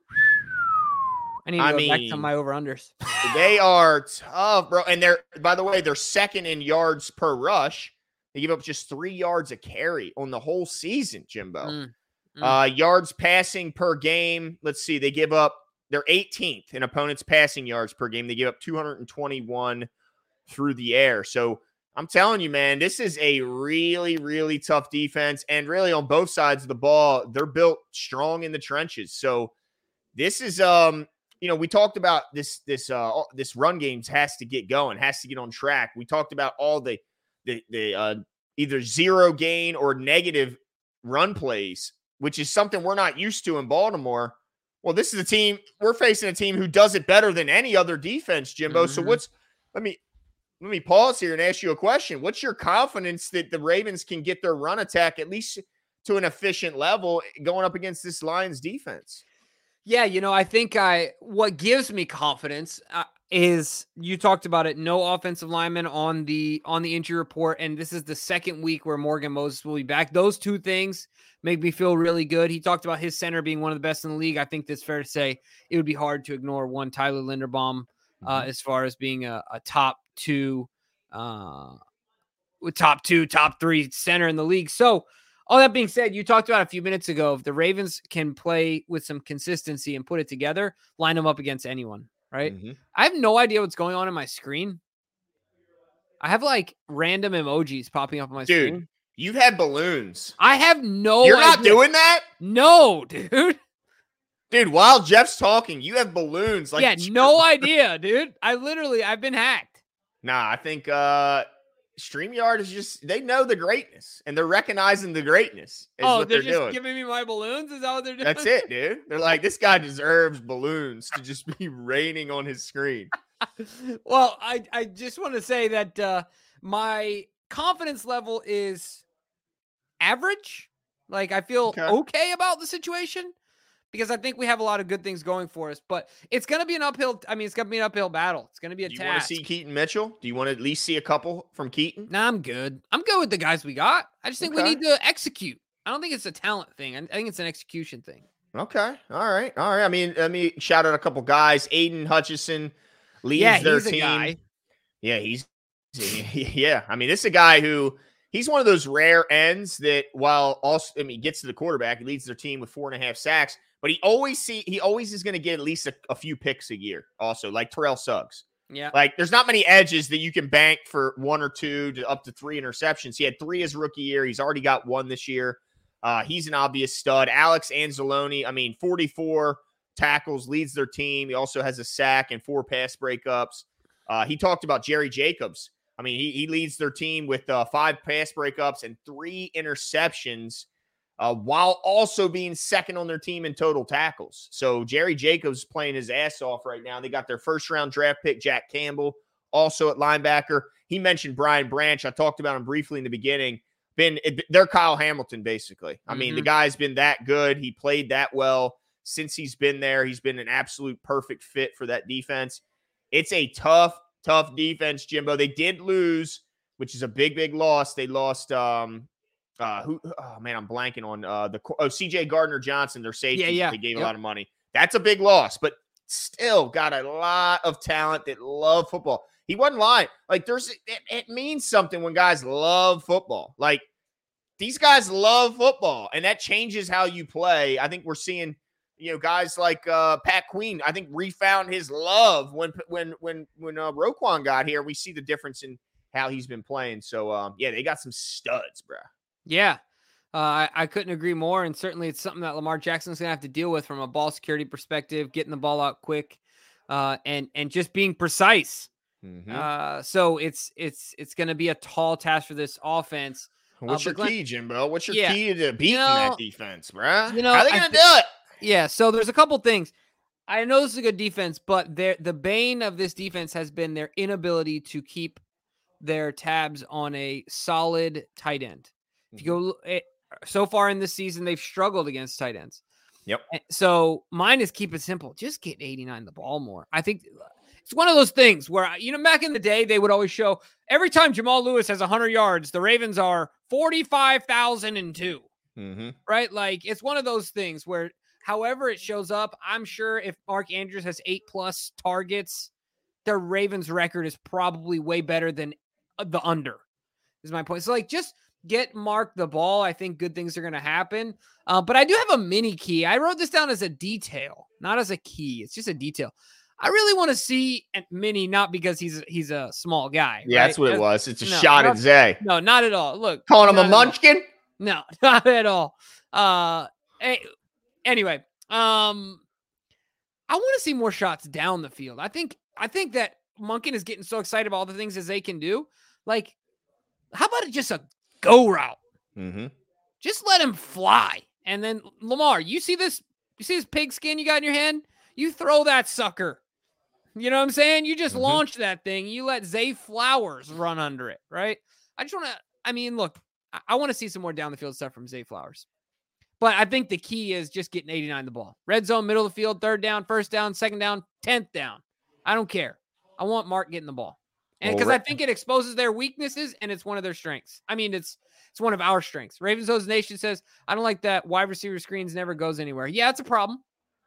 I need to I go back to mean- my over-unders. They are tough, bro. And they're, by the way, they're second in yards per rush. They give up just three yards a carry on the whole season, Jimbo. Mm, mm. Uh, yards passing per game. Let's see. They give up, they're eighteenth in opponents' passing yards per game. They give up two hundred twenty-one through the air. So I'm telling you, man, this is a really, really tough defense. And really on both sides of the ball, they're built strong in the trenches. So this is, um, you know, we talked about this, this, uh, this run games has to get going, has to get on track. We talked about all the, the, the, uh, either zero gain or negative run plays, which is something we're not used to in Baltimore. Well, this is a team, we're facing a team who does it better than any other defense, Jimbo. So Mhm. what's, let me, let me pause here and ask you a question. What's your confidence that the Ravens can get their run attack at least to an efficient level going up against this Lions defense? Yeah, you know, I think I what gives me confidence uh, is you talked about it. No offensive lineman on the on the injury report, and this is the second week where Morgan Moses will be back. Those two things make me feel really good. He talked about his center being one of the best in the league. I think that's fair to say. It would be hard to ignore one Tyler Linderbaum uh, as far as being a, a top two, uh, top two, top three center in the league. So. All that being said, you talked about a few minutes ago, if the Ravens can play with some consistency and put it together, line them up against anyone, right? Mhm. I have no idea what's going on in my screen. I have like random emojis popping up on my Dude, screen. you've had balloons. I have no You're not idea. doing that? No, dude. Dude, while Jeff's talking, you have balloons. Like yeah, no idea, dude. I literally, I've been hacked. Nah, I think uh, StreamYard is just, they know the greatness and they're recognizing the greatness is oh, what they're, they're, just doing. giving me my balloons? Is that what they're doing? That's it, dude. They're like, this guy deserves balloons to just be raining on his screen. Well, I, I just want to say that uh, my confidence level is average. Like, I feel Okay. okay about the situation because I think we have a lot of good things going for us. But it's going to be an uphill. I mean, it's going to be an uphill battle. It's going to be a Do you want to task. see Keaton Mitchell? Do you want to at least see a couple from Keaton? Nah, I'm good. I'm good with the guys we got. I just think Okay. we need to execute. I don't think it's a talent thing. I think it's an execution thing. Okay. All right. All right. I mean, let me shout out a couple guys. Aiden Hutchison leads Yeah, their he's a team. guy. Yeah, he's yeah. I mean, this is a guy who he's one of those rare ends that while also I mean he gets to the quarterback, he leads their team with four and a half sacks, but he always see he always is going to get at least a, a few picks a year. Also, like Terrell Suggs. Yeah. Like there's not many edges that you can bank for one or two to up to three interceptions. He had three his rookie year. He's already got one this year. Uh, he's an obvious stud. Alex Anzalone, I mean, forty-four tackles, leads their team. He also has a sack and four pass breakups. Uh, he talked about Jerry Jacobs. I mean, he, he leads their team with uh, five pass breakups and three interceptions, uh, while also being second on their team in total tackles. So Jerry Jacobs playing his ass off right now. They got their first round draft pick, Jack Campbell, also at linebacker. He mentioned Brian Branch. I talked about him briefly in the beginning. Been they're Kyle Hamilton, basically. I mean, mm-hmm. the guy's been that good. He played that well since he's been there. He's been an absolute perfect fit for that defense. It's a tough, tough defense, Jimbo. They did lose, which is a big, big loss. They lost um uh who oh man, I'm blanking on uh the oh C J Gardner Johnson, their safety. Yeah, yeah. They gave yep. a lot of money. That's a big loss, but still got a lot of talent that love football. He wasn't lying. Like there's it, it means something when guys love football. Like these guys love football, and that changes how you play. I think we're seeing, you know, guys like uh, Pat Queen, I think refound his love when when when when uh, Roquan got here. We see the difference in how he's been playing. So um, yeah, they got some studs, bro. Yeah, uh, I, I couldn't agree more. And certainly, it's something that Lamar Jackson's gonna have to deal with from a ball security perspective, getting the ball out quick, uh, and and just being precise. Mm-hmm. Uh, so it's it's it's gonna be a tall task for this offense. What's uh, your Glenn, key, Jimbo? What's your yeah, key to beating you know, that defense, bro? You know, how are they gonna th- do it? Yeah, so there's a couple things. I know this is a good defense, but the bane of this defense has been their inability to keep their tabs on a solid tight end. Mm-hmm. If you go it, so far in this season, they've struggled against tight ends. Yep. And so mine is keep it simple. Just get eighty-nine the ball more. I think it's one of those things where, you know, back in the day, they would always show every time Jamal Lewis has one hundred yards, the Ravens are forty-five thousand two. Mm-hmm. Right? Like, it's one of those things where however it shows up, I'm sure if Mark Andrews has eight plus targets, the Ravens record is probably way better than the under, is my point. So, like, just get Mark the ball. I think good things are going to happen. Uh, but I do have a mini key. I wrote this down as a detail, not as a key. It's just a detail. I really want to see Mini, not because he's he's a small guy. Yeah, right? that's what it was. It's a no, shot not, at Zay. No, not at all. Look, calling him a munchkin. No, not at all. Uh, hey, anyway, um, I want to see more shots down the field. I think I think that Monken is getting so excited about all the things that they can do. Like, how about it just a go route? Mm-hmm. Just let him fly, and then Lamar, you see this? You see this pigskin you got in your hand? You throw that sucker. You know what I'm saying? You just mm-hmm. launch that thing. You let Zay Flowers run under it, right? I just want to, I mean, look, I, I want to see some more down the field stuff from Zay Flowers. But I think the key is just getting eighty-nine the ball. Red zone, middle of the field, third down, first down, second down, tenth down. I don't care. I want Mark getting the ball. And because well, I think it exposes their weaknesses and it's one of their strengths. I mean, it's it's one of our strengths. Ravens Hoes Nation says, I don't like that wide receiver screens never goes anywhere. Yeah, it's a problem.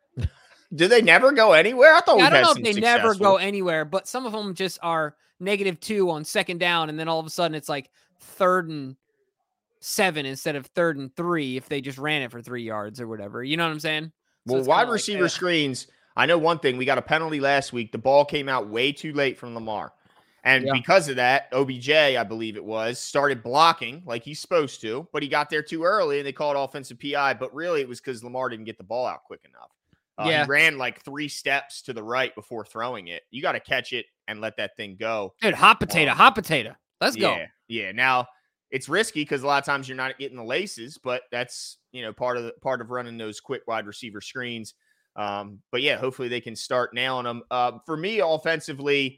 Do they never go anywhere? I thought yeah, we I don't know had if they successful. never go anywhere, but some of them just are negative two on second down, and then all of a sudden it's like third and seven instead of third and three if they just ran it for three yards or whatever. You know what I'm saying? So well, wide receiver like, uh, screens, I know one thing. We got a penalty last week. The ball came out way too late from Lamar. And yeah. because of that, O B J, I believe it was, started blocking like he's supposed to, but he got there too early and they called offensive P I. But really it was because Lamar didn't get the ball out quick enough. Uh, Yeah. He ran like three steps to the right before throwing it. You got to catch it and let that thing go. Dude, hot potato, Um, hot potato. Let's yeah, go. Yeah. Now it's risky because a lot of times you're not getting the laces, but that's, you know, part of the part of running those quick wide receiver screens. Um, but yeah, hopefully they can start nailing them. Uh, for me, offensively,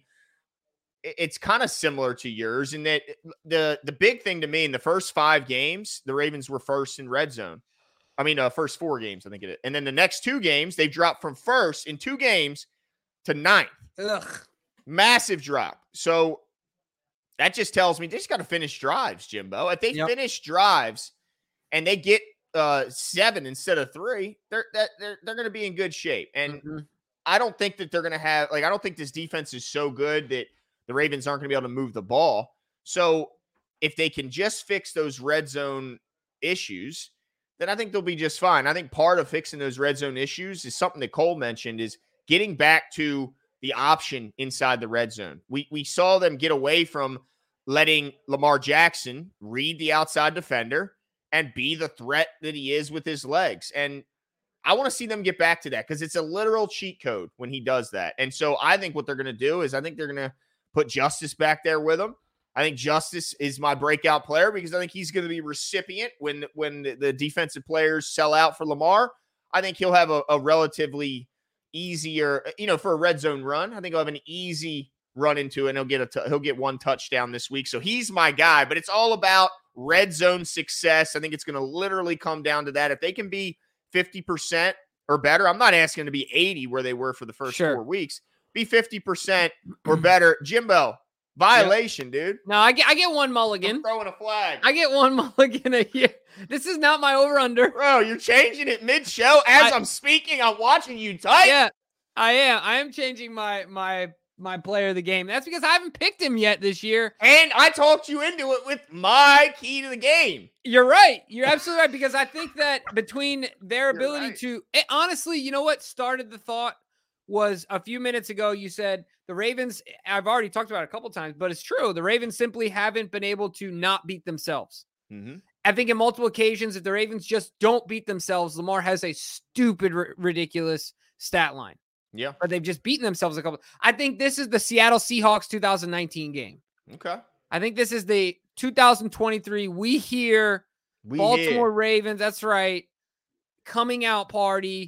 it, it's kind of similar to yours in that the the big thing to me in the first five games, the Ravens were first in red zone. I mean, uh, first four games, I think it is. And then the next two games, they've dropped from first in two games to ninth. Ugh. Massive drop. So that just tells me they just got to finish drives, Jimbo. If they Yep. finish drives and they get uh, seven instead of three, they're that they're they're going to be in good shape. And Mm-hmm. I don't think that they're going to have like I don't think this defense is so good that the Ravens aren't going to be able to move the ball. So if they can just fix those red zone issues, then I think they'll be just fine. I think part of fixing those red zone issues is something that Cole mentioned is getting back to the option inside the red zone. We we saw them get away from letting Lamar Jackson read the outside defender and be the threat that he is with his legs. And I want to see them get back to that because it's a literal cheat code when he does that. And so I think what they're going to do is I think they're going to put Justice back there with him. I think Justice is my breakout player because I think he's going to be recipient when when the, the defensive players sell out for Lamar. I think he'll have a, a relatively easier, you know, for a red zone run. I think he'll have an easy run into it, and he'll get a t- he'll get one touchdown this week. So he's my guy. But it's all about red zone success. I think it's going to literally come down to that. If they can be fifty percent or better, I'm not asking them to be eighty where they were for the first Sure. four weeks. Be fifty percent or better, Jimbo. Violation, yep. dude. No, I get I get one mulligan. I'm throwing a flag. I get one mulligan a year. This is not my over-under. Bro, you're changing it mid-show. As I, I'm speaking, I'm watching you type. Yeah, I am. I am changing my my my player of the game. That's because I haven't picked him yet this year. And I talked you into it with my key to the game. You're right. You're absolutely right. Because I think that between their You're ability right. to it, honestly, you know what started the thought was a few minutes ago, you said the Ravens, I've already talked about it a couple times, but it's true. The Ravens simply haven't been able to not beat themselves. Mm-hmm. I think in multiple occasions, if the Ravens just don't beat themselves, Lamar has a stupid, r- ridiculous stat line. Yeah. But they've just beaten themselves a couple. I think this is the Seattle Seahawks two thousand nineteen game. Okay. I think this is the two thousand twenty-three We Hear We Baltimore hear. Ravens. That's right. Coming out party.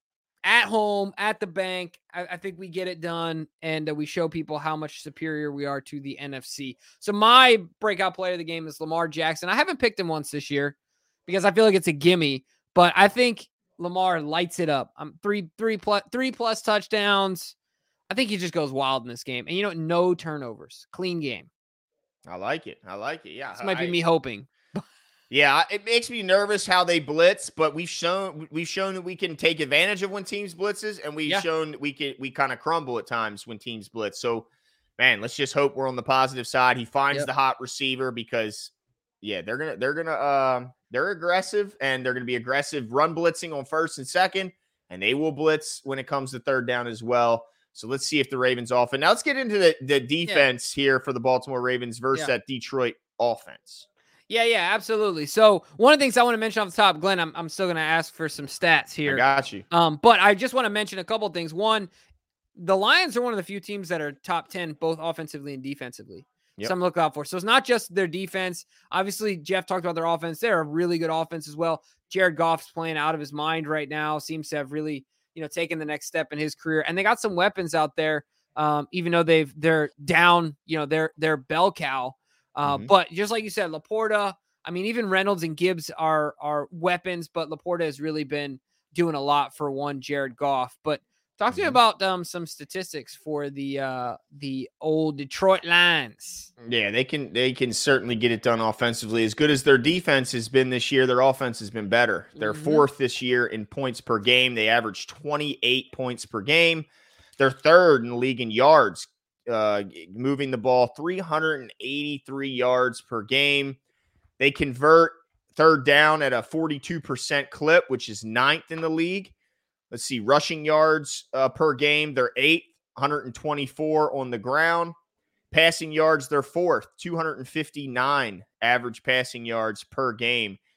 At home, at the bank, I, I think we get it done, and uh, we show people how much superior we are to the N F C. So my breakout player of the game is Lamar Jackson. I haven't picked him once this year because I feel like it's a gimme, but I think Lamar lights it up. I'm three, three plus, three plus touchdowns. I think he just goes wild in this game, and you know, no turnovers, clean game. I like it. I like it. Yeah. This might be I, me hoping. Yeah, it makes me nervous how they blitz, but we've shown we've shown that we can take advantage of when teams blitzes, and we've Yeah. shown that we can we kind of crumble at times when teams blitz. So, man, let's just hope we're on the positive side. He finds Yep. the hot receiver because, yeah, they're gonna they're gonna um they're aggressive and they're gonna be aggressive run blitzing on first and second, and they will blitz when it comes to third down as well. So let's see if the Ravens offense. Now let's get into the the defense here for the Baltimore Ravens versus Yeah. that Detroit offense. Yeah, yeah, absolutely. So one of the things I want to mention off the top, Glenn, I'm, I'm still going to ask for some stats here. I got you. Um, but I just want to mention a couple of things. One, the Lions are one of the few teams that are top ten, both offensively and defensively. Yep. Something to look out for. So it's not just their defense. Obviously, Jeff talked about their offense. They're a really good offense as well. Jared Goff's playing out of his mind right now. Seems to have really, you know, taken the next step in his career. And they got some weapons out there, um, even though they've they're down, you know, they're they're bell cow. Uh, Mhm. But just like you said, Laporta, I mean, even Reynolds and Gibbs are are weapons, but Laporta has really been doing a lot for one Jared Goff. But talk to me Mhm. about um, some statistics for the uh, the old Detroit Lions. Yeah, they can they can certainly get it done offensively. As good as their defense has been this year, their offense has been better. They're Mhm. fourth this year in points per game. They average twenty-eight points per game. They're third in the league in yards, uh, moving the ball three hundred eighty-three yards per game. They convert third down at a forty-two percent clip, which is ninth in the league. Let's see, rushing yards uh, per game, they're eighth, one hundred twenty-four on the ground. Passing yards, they're fourth, two hundred fifty-nine average passing yards per game.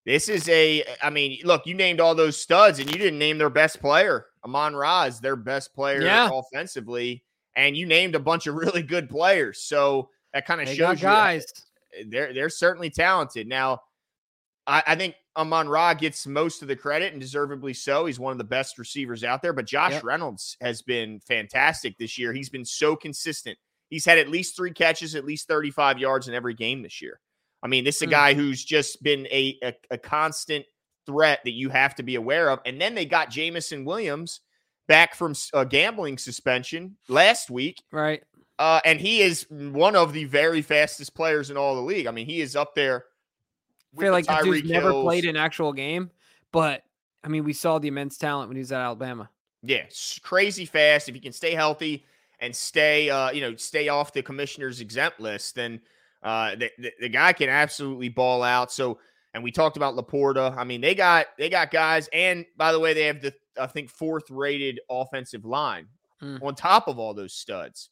This is a, I mean, look, you named all those studs and you didn't name their best player. Amon-Ra is their best player Yeah. offensively, and you named a bunch of really good players. So that kind of They shows got guys. you they're they're certainly talented. Now, I, I think Amon-Ra gets most of the credit, and deservedly so. He's one of the best receivers out there. But Josh Yep. Reynolds has been fantastic this year. He's been so consistent. He's had at least three catches, at least thirty-five yards in every game this year. I mean, this is a guy who's just been a, a, a constant threat that you have to be aware of. And then they got Jamison Williams back from a gambling suspension last week. Right. Uh, and he is one of the very fastest players in all the league. I mean, he is up there. I feel like this dude's Tyreek never Hills. played an actual game, but I mean, we saw the immense talent when he was at Alabama. Yeah, it's crazy fast. If he can stay healthy and stay, uh, you know, stay off the commissioner's exempt list, then uh, the, the, the guy can absolutely ball out. So, and we talked about Laporta. I mean, they got they got guys, and by the way, they have the I think fourth rated offensive line Hmm. on top of all those studs.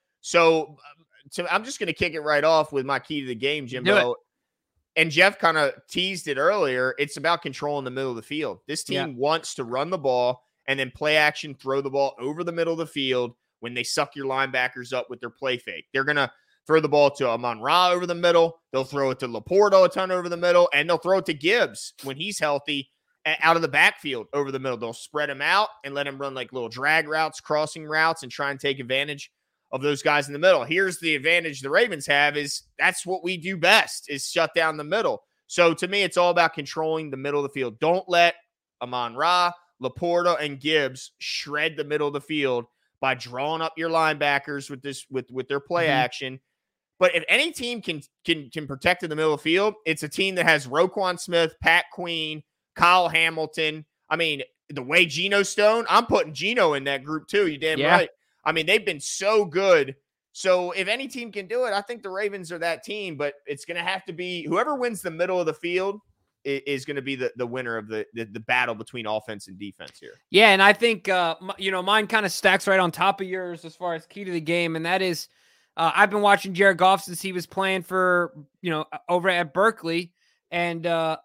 So, so I'm just going to kick it right off with my key to the game, Jimbo. And Jeff kind of teased it earlier. It's about controlling the middle of the field. This team Yeah. wants to run the ball and then play action, throw the ball over the middle of the field when they suck your linebackers up with their play fake. They're going to throw the ball to Amon-Ra over the middle. They'll throw it to Laporta a ton over the middle, and they'll throw it to Gibbs when he's healthy out of the backfield over the middle. They'll spread him out and let him run like little drag routes, crossing routes, and try and take advantage of those guys in the middle. Here's the advantage the Ravens have is that's what we do best is shut down the middle. So to me, it's all about controlling the middle of the field. Don't let Amon-Ra, Laporta, and Gibbs shred the middle of the field by drawing up your linebackers with this with, with their play Mhm. action. But if any team can can can protect in the middle of the field, it's a team that has Roquan Smith, Pat Queen, Kyle Hamilton. I mean, the way Geno Stone, I'm putting Geno in that group too. You damn Yeah. right. I mean, they've been so good. So if any team can do it, I think the Ravens are that team. But it's going to have to be whoever wins the middle of the field is, is going to be the, the winner of the, the the battle between offense and defense here. Yeah, and I think uh, m- you know mine kind of stacks right on top of yours as far as key to the game, and that is uh, I've been watching Jared Goff since he was playing for you know over at Berkeley, and uh,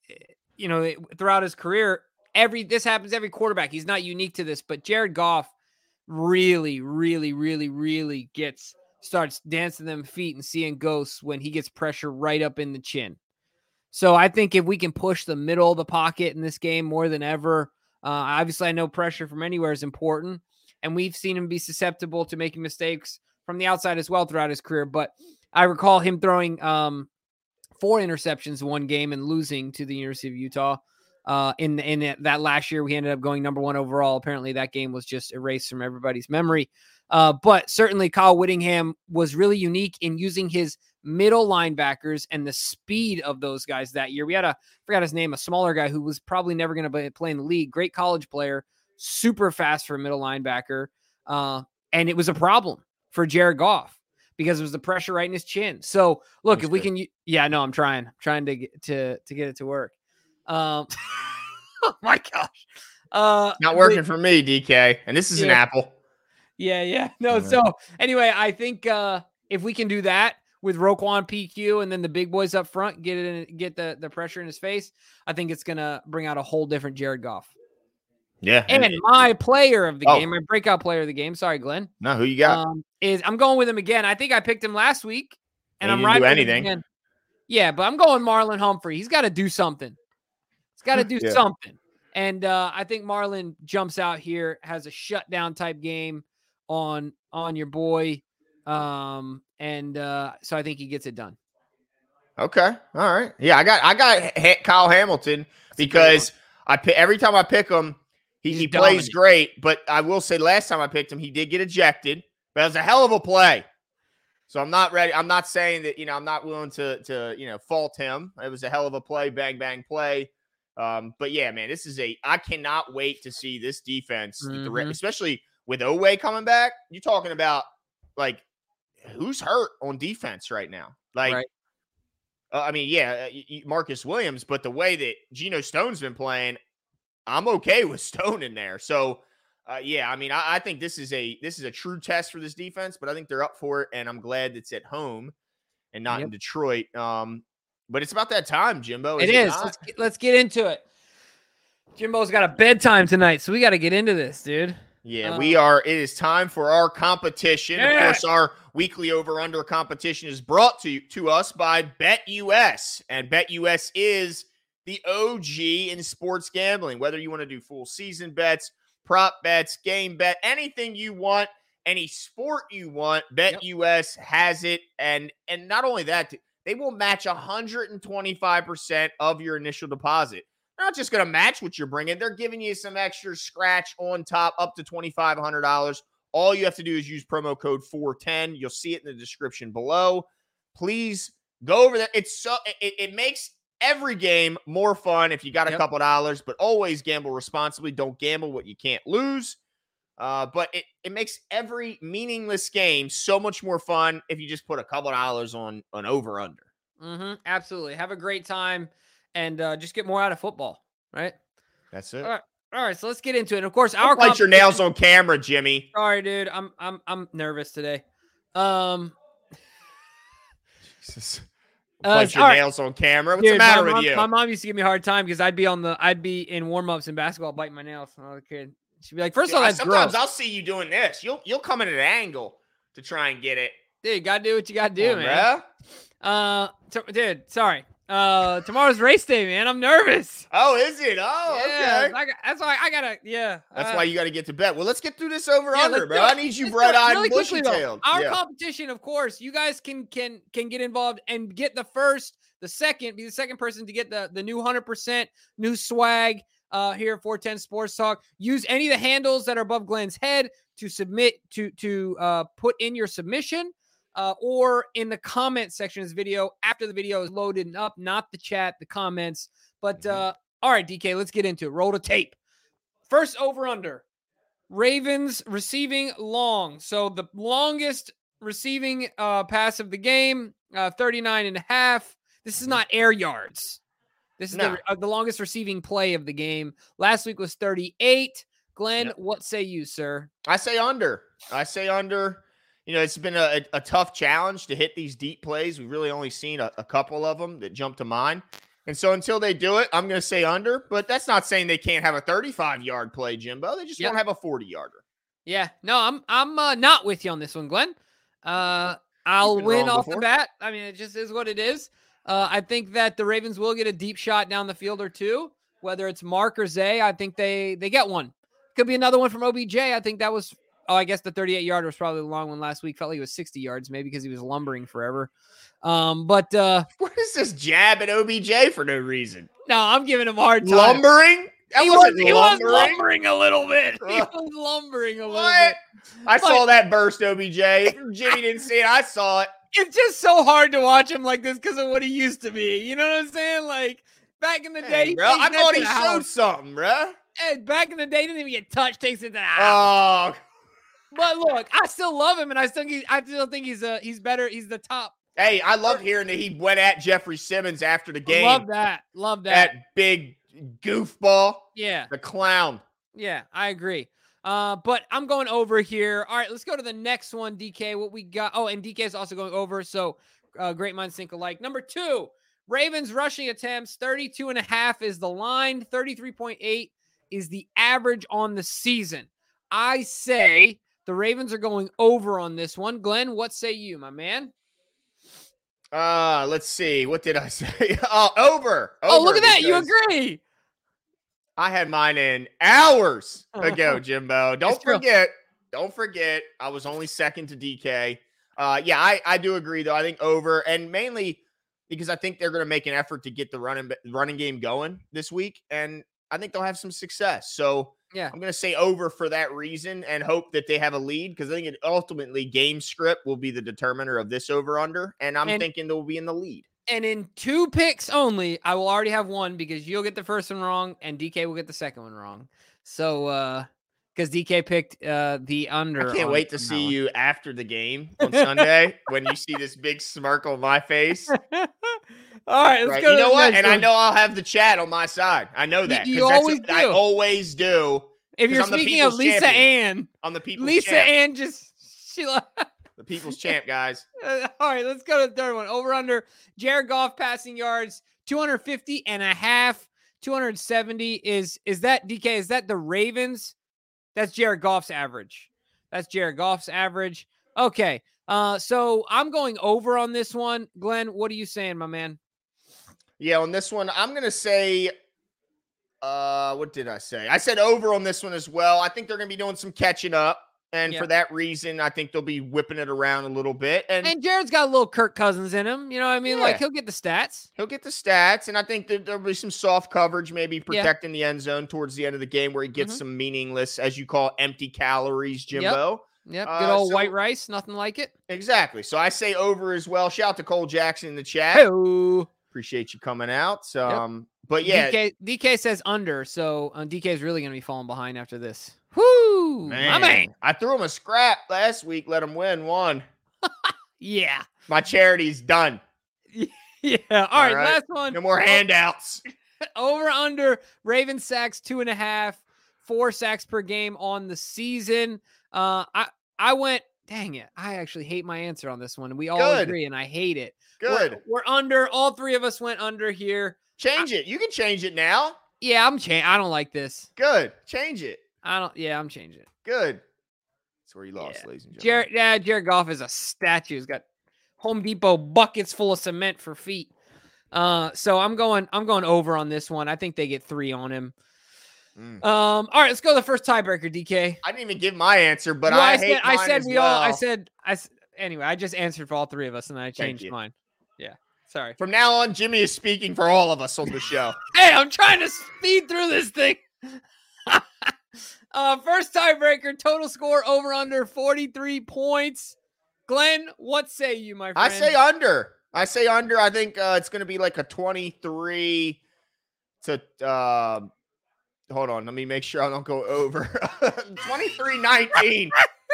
you know throughout his career, every this happens every quarterback. He's not unique to this, but Jared Goff really, really, really, really gets starts dancing them feet and seeing ghosts when he gets pressure right up in the chin. So I think if we can push the middle of the pocket in this game more than ever, uh, obviously I know pressure from anywhere is important, and we've seen him be susceptible to making mistakes from the outside as well throughout his career. But I recall him throwing um, four interceptions in one game and losing to the University of Utah. Uh, in in that last year, we ended up going number one overall. Apparently, that game was just erased from everybody's memory. Uh, but certainly, Kyle Whittingham was really unique in using his middle linebackers and the speed of those guys that year. We had a, I forgot his name, a smaller guy who was probably never going to play in the league. Great college player, super fast for a middle linebacker. Uh, and it was a problem for Jared Goff because it was the pressure right in his chin. So look, That's if we good. can, yeah, no, I'm trying, I'm trying to get to, to get it to work. Um, oh my gosh. Uh, Not working for me, D K. And this is an Yeah. Apple. Yeah, yeah. No, Yeah. so anyway, I think uh if we can do that with Roquan P Q and then the big boys up front, get it in, get the, the pressure in his face, I think it's gonna bring out a whole different Jared Goff. Yeah. And my player of the Oh. game, my breakout player of the game, sorry, Glenn, no, who you got? um, is I'm going with him again. I think I picked him last week, and And I'm he didn't do riding with him anything. again. Yeah, but I'm going Marlon Humphrey. He's got to do something. He's got to do Yeah. something. And uh, I think Marlon jumps out here, has a shutdown type game on on your boy. Um, and uh, so I think he gets it done. Okay. All right. Yeah, I got I got ha- Kyle Hamilton because I pi- every time I pick him, he, He's he plays dominant. great. But I will say, last time I picked him, he did get ejected. But it was a hell of a play. So I'm not ready. I'm not saying that, you know, I'm not willing to to you know fault him. It was a hell of a play, bang bang play. Um, but yeah, man, this is a. I cannot wait to see this defense, the Ra- Mhm. especially with Owe coming back. You're talking about like who's hurt on defense right now, like. Right. Uh, I mean, yeah, uh, y- y- Marcus Williams, but the way that Geno Stone's been playing, I'm okay with Stone in there. So, uh, yeah, I mean, I, I think this is a this is a true test for this defense, but I think they're up for it, and I'm glad it's at home and not Yep. in Detroit. Um, But it's about that time, Jimbo. Is Is it it is. not? Let's get, let's get into it. Jimbo's got a bedtime tonight, so we got to get into this, dude. Yeah, Um, we are. It is time for our competition. Yeah. Of course, our weekly over-under competition is brought to to us by BetUS, and BetUS is the O G in sports gambling. Whether you want to do full season bets, prop bets, game bet, anything you want, any sport you want, BetUS yep. has it. And and not only that, they will match one hundred twenty-five percent of your initial deposit. They're not just going to match what you're bringing. They're giving you some extra scratch on top, up to twenty-five hundred dollars. All you have to do is use promo code four ten. You'll see it in the description below. Please go over there. It's so it, it makes every game more fun if you got a yep. couple dollars, but always gamble responsibly. Don't gamble what you can't lose. Uh, but it, it makes every meaningless game so much more fun if you just put a couple dollars on an over-under. Mm-hmm, absolutely. Have a great time. And uh, just get more out of football, right? That's it. All right, all right. So let's get into it. Of course, Don't our bite your nails on camera, Jimmy. Sorry, dude. I'm I'm I'm nervous today. Um, Jesus. Uh, bite your nails right. on camera. What's dude, the matter my with mom, you? My mom used to give me a hard time because I'd be on the I'd be in warm-ups in basketball biting my nails when I was a kid. She'd be like, first of all, that's sometimes gross. I'll see you doing this. You'll you'll come in at an angle to try and get it. Dude, you gotta do what you gotta do, on, man. Bro. Uh, t- dude, sorry. Uh, tomorrow's race day, man. I'm nervous. Oh, is it? Oh, yeah, okay. I got, that's why I gotta. Yeah, that's uh, why you got to get to bed. Well, let's get through this over yeah, under, bro. Do, I need you bright-eyed, really bushy-tailed. Our yeah. competition, of course, you guys can can can get involved and get the first, the second, be the second person to get the the new one hundred percent new swag uh here at four ten Sports Talk. Use any of the handles that are above Glenn's head to submit to to uh put in your submission. Uh, or in the comment section of this video after the video is loaded up, not the chat, the comments. But uh, all right, D K, let's get into it. Roll the tape. First over under. Ravens receiving long. So the longest receiving uh, pass of the game, uh, thirty-nine and a half. This is not air yards. This is no. the, uh, the longest receiving play of the game. Last week was thirty-eight. Glenn, yep. What say you, sir? I say under. I say under. You know, it's been a, a tough challenge to hit these deep plays. We've really only seen a, a couple of them that jump to mind. And so until they do it, I'm going to say under. But that's not saying they can't have a thirty-five-yard play, Jimbo. They just yep. won't have a forty-yarder. Yeah. No, I'm I'm uh, not with you on this one, Glenn. Uh, I'll win off before. the bat. I mean, it just is what it is. Uh, I think that the Ravens will get a deep shot down the field or two, whether it's Mark or Zay. I think they they get one. Could be another one from O B J. I think that was – oh, I guess the thirty-eight-yarder was probably the long one last week. Felt like he was sixty yards maybe because he was lumbering forever. Um, but uh, what is this jab at O B J for no reason? No, I'm giving him a hard time. Lumbering? That he, wasn't was, he lumbering. was lumbering a little bit. He was lumbering a little what? bit. I but, saw that burst, O B J. Jimmy didn't see it. I saw it. It's just so hard to watch him like this because of what he used to be. You know what I'm saying? Like, back in the day, hey, bro, I thought he showed house. something, bro. Hey, back in the day, he didn't even get touched, takes it to the house. Oh, but look, I still love him, and I still, I still think he's a, he's better. He's the top. Hey, I love hearing that he went at Jeffrey Simmons after the game. Love that. Love that. That big goofball. Yeah. The clown. Yeah, I agree. Uh, but I'm going over here. All right, let's go to the next one, D K. What we got? Oh, and D K is also going over. So uh, great minds think alike. Number two, Ravens rushing attempts. thirty-two and a half is the line. thirty-three point eight is the average on the season. I say the Ravens are going over on this one. Glenn, what say you, my man? Uh, let's see. What did I say? Oh, over. over oh, look at that. You agree. I had mine in hours ago, Jimbo. Don't forget. Don't forget. I was only second to D K. Uh, yeah, I, I do agree, though. I think over, and mainly because I think they're going to make an effort to get the running, running game going this week, and I think they'll have some success. So, yeah, I'm going to say over for that reason and hope that they have a lead because I think it ultimately game script will be the determiner of this over-under, and I'm and, thinking they'll be in the lead. And in two picks only, I will already have one because you'll get the first one wrong and D K will get the second one wrong. So, uh, because D K picked uh, the under. I can't wait to see one. you after the game on Sunday when you see this big smirk on my face. All right, let's right. go. You to know the what? next And one. I know I'll have the chat on my side. I know that. You, you that's always a, do. I always do. If you're I'm speaking of Lisa champion. Ann, I'm the people's Lisa champ. Ann just she. The people's champ, guys. Uh, all right, let's go to the third one. Over under Jared Goff passing yards, two fifty and a half. two seventy is is that D K? Is that the Ravens? That's Jared Goff's average. That's Jared Goff's average. Okay. Uh, so I'm going over on this one. Glenn, what are you saying, my man? Yeah, on this one, I'm gonna say. Uh, what did I say? I said over on this one as well. I think they're gonna be doing some catching up. And Yeah. for that reason, I think they'll be whipping it around a little bit. And, And Jared's got a little Kirk Cousins in him. You know what I mean? Yeah. Like, he'll get the stats. he'll get the stats. And I think that there'll be some soft coverage, maybe Yeah. protecting the end zone towards the end of the game where he gets Mhm. some meaningless, as you call, empty calories, Jimbo. Yep. Uh, Good old so- white rice. Nothing like it. Exactly. So I say over as well. Shout out to Cole Jackson in the chat. Hey, Appreciate you coming out. So, um, but yeah, D K, D K says under. So uh, D K is really going to be falling behind after this. Whoo! man, My man. I threw him a scrap last week. Let him win one. Yeah. My charity's done. Yeah. All All right, right. Last one. No more handouts. Over under Ravens sacks two and a half, four sacks per game on the season. Uh, I I went. Dang it! I actually hate my answer on this one. We all Good. agree, and I hate it. Good. We're, we're under. All three of us went under here. Change it. You can change it now. Yeah, I'm changing. I don't like this. Good. Change it. I don't. Yeah, I'm changing it. Good. That's where you lost, Yeah. ladies and gentlemen. Jared, yeah, Jared Goff is a statue. He's got Home Depot buckets full of cement for feet. Uh, so I'm going. I'm going over on this one. I think they get three on him. Mm. Um. All right, let's go to the first tiebreaker. D K. I didn't even give my answer, but Well, I, I hate said. I mine said as we all. I well. said. I. s- Anyway, I just answered for all three of us, and then I changed you. mine. Yeah. Sorry. From now on, Jimmy is speaking for all of us on the show. Hey, I'm trying to speed through this thing. uh, first tiebreaker, total score over under forty-three points. Glenn, what say you, my friend? I say under. I say under. I think uh, it's going to be like a twenty-three to. Uh, hold on. Let me make sure I don't go over. twenty-three nineteen.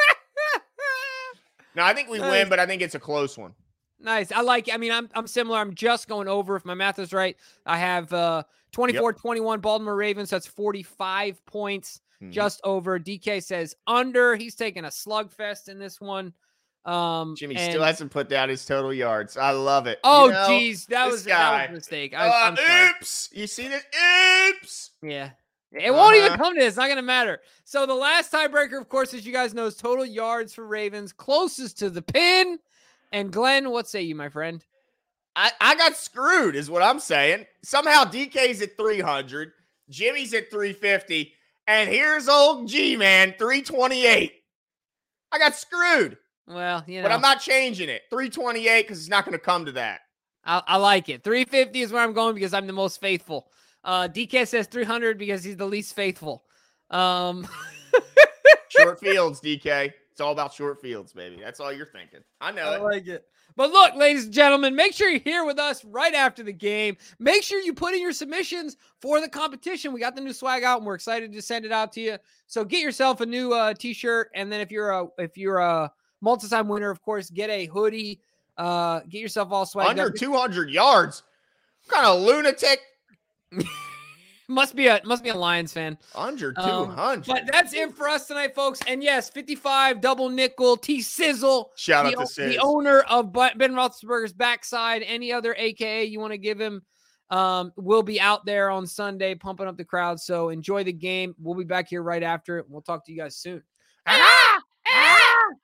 No, I think we Nice. win, but I think it's a close one. Nice. I like it. I mean, I'm I'm similar. I'm just going over. If my math is right, I have uh twenty-four twenty-one Baltimore Ravens. That's forty-five points. Mhm. Just over. D K says under. He's taking a slugfest in this one. Um, Jimmy and- still hasn't put down his total yards. I love it. Oh, You know, geez, that this was, that guy. was a mistake. I, Uh, I'm sorry. oops. You see this? Oops. Yeah. It won't even Uh-huh. come to this. It's not going to matter. So the last tiebreaker, of course, as you guys know, is total yards for Ravens, closest to the pin. And Glenn, what say you, my friend? I, I got screwed, is what I'm saying. Somehow D K's at three hundred, Jimmy's at three fifty, and here's old G man, three twenty-eight. I got screwed, Well, you know, but I'm not changing it. three twenty-eight because it's not going to come to that. I, I like it. three fifty is where I'm going because I'm the most faithful. Uh, D K says three hundred because he's the least faithful. Um, Short fields, D K. It's all about short fields, baby. That's all you're thinking. I know I it. like it. But look, ladies and gentlemen, make sure you're here with us right after the game. Make sure you put in your submissions for the competition. We got the new swag out, and we're excited to send it out to you. So get yourself a new uh, t-shirt, and then if you're a if you're a multi-time winner, of course, get a hoodie. Uh, get yourself all swagged Under up. two hundred yards. What kind of lunatic? Must be a must be a Lions fan. Under two Um, hundred. But that's it for us tonight, folks. And yes, fifty-five double nickel T Sizzle. Shout the, out to o- Sis. the owner of Bu- Ben Roethlisberger's backside. Any other A K A you want to give him, um, will be out there on Sunday pumping up the crowd. So enjoy the game. We'll be back here right after it. We'll talk to you guys soon. Ah!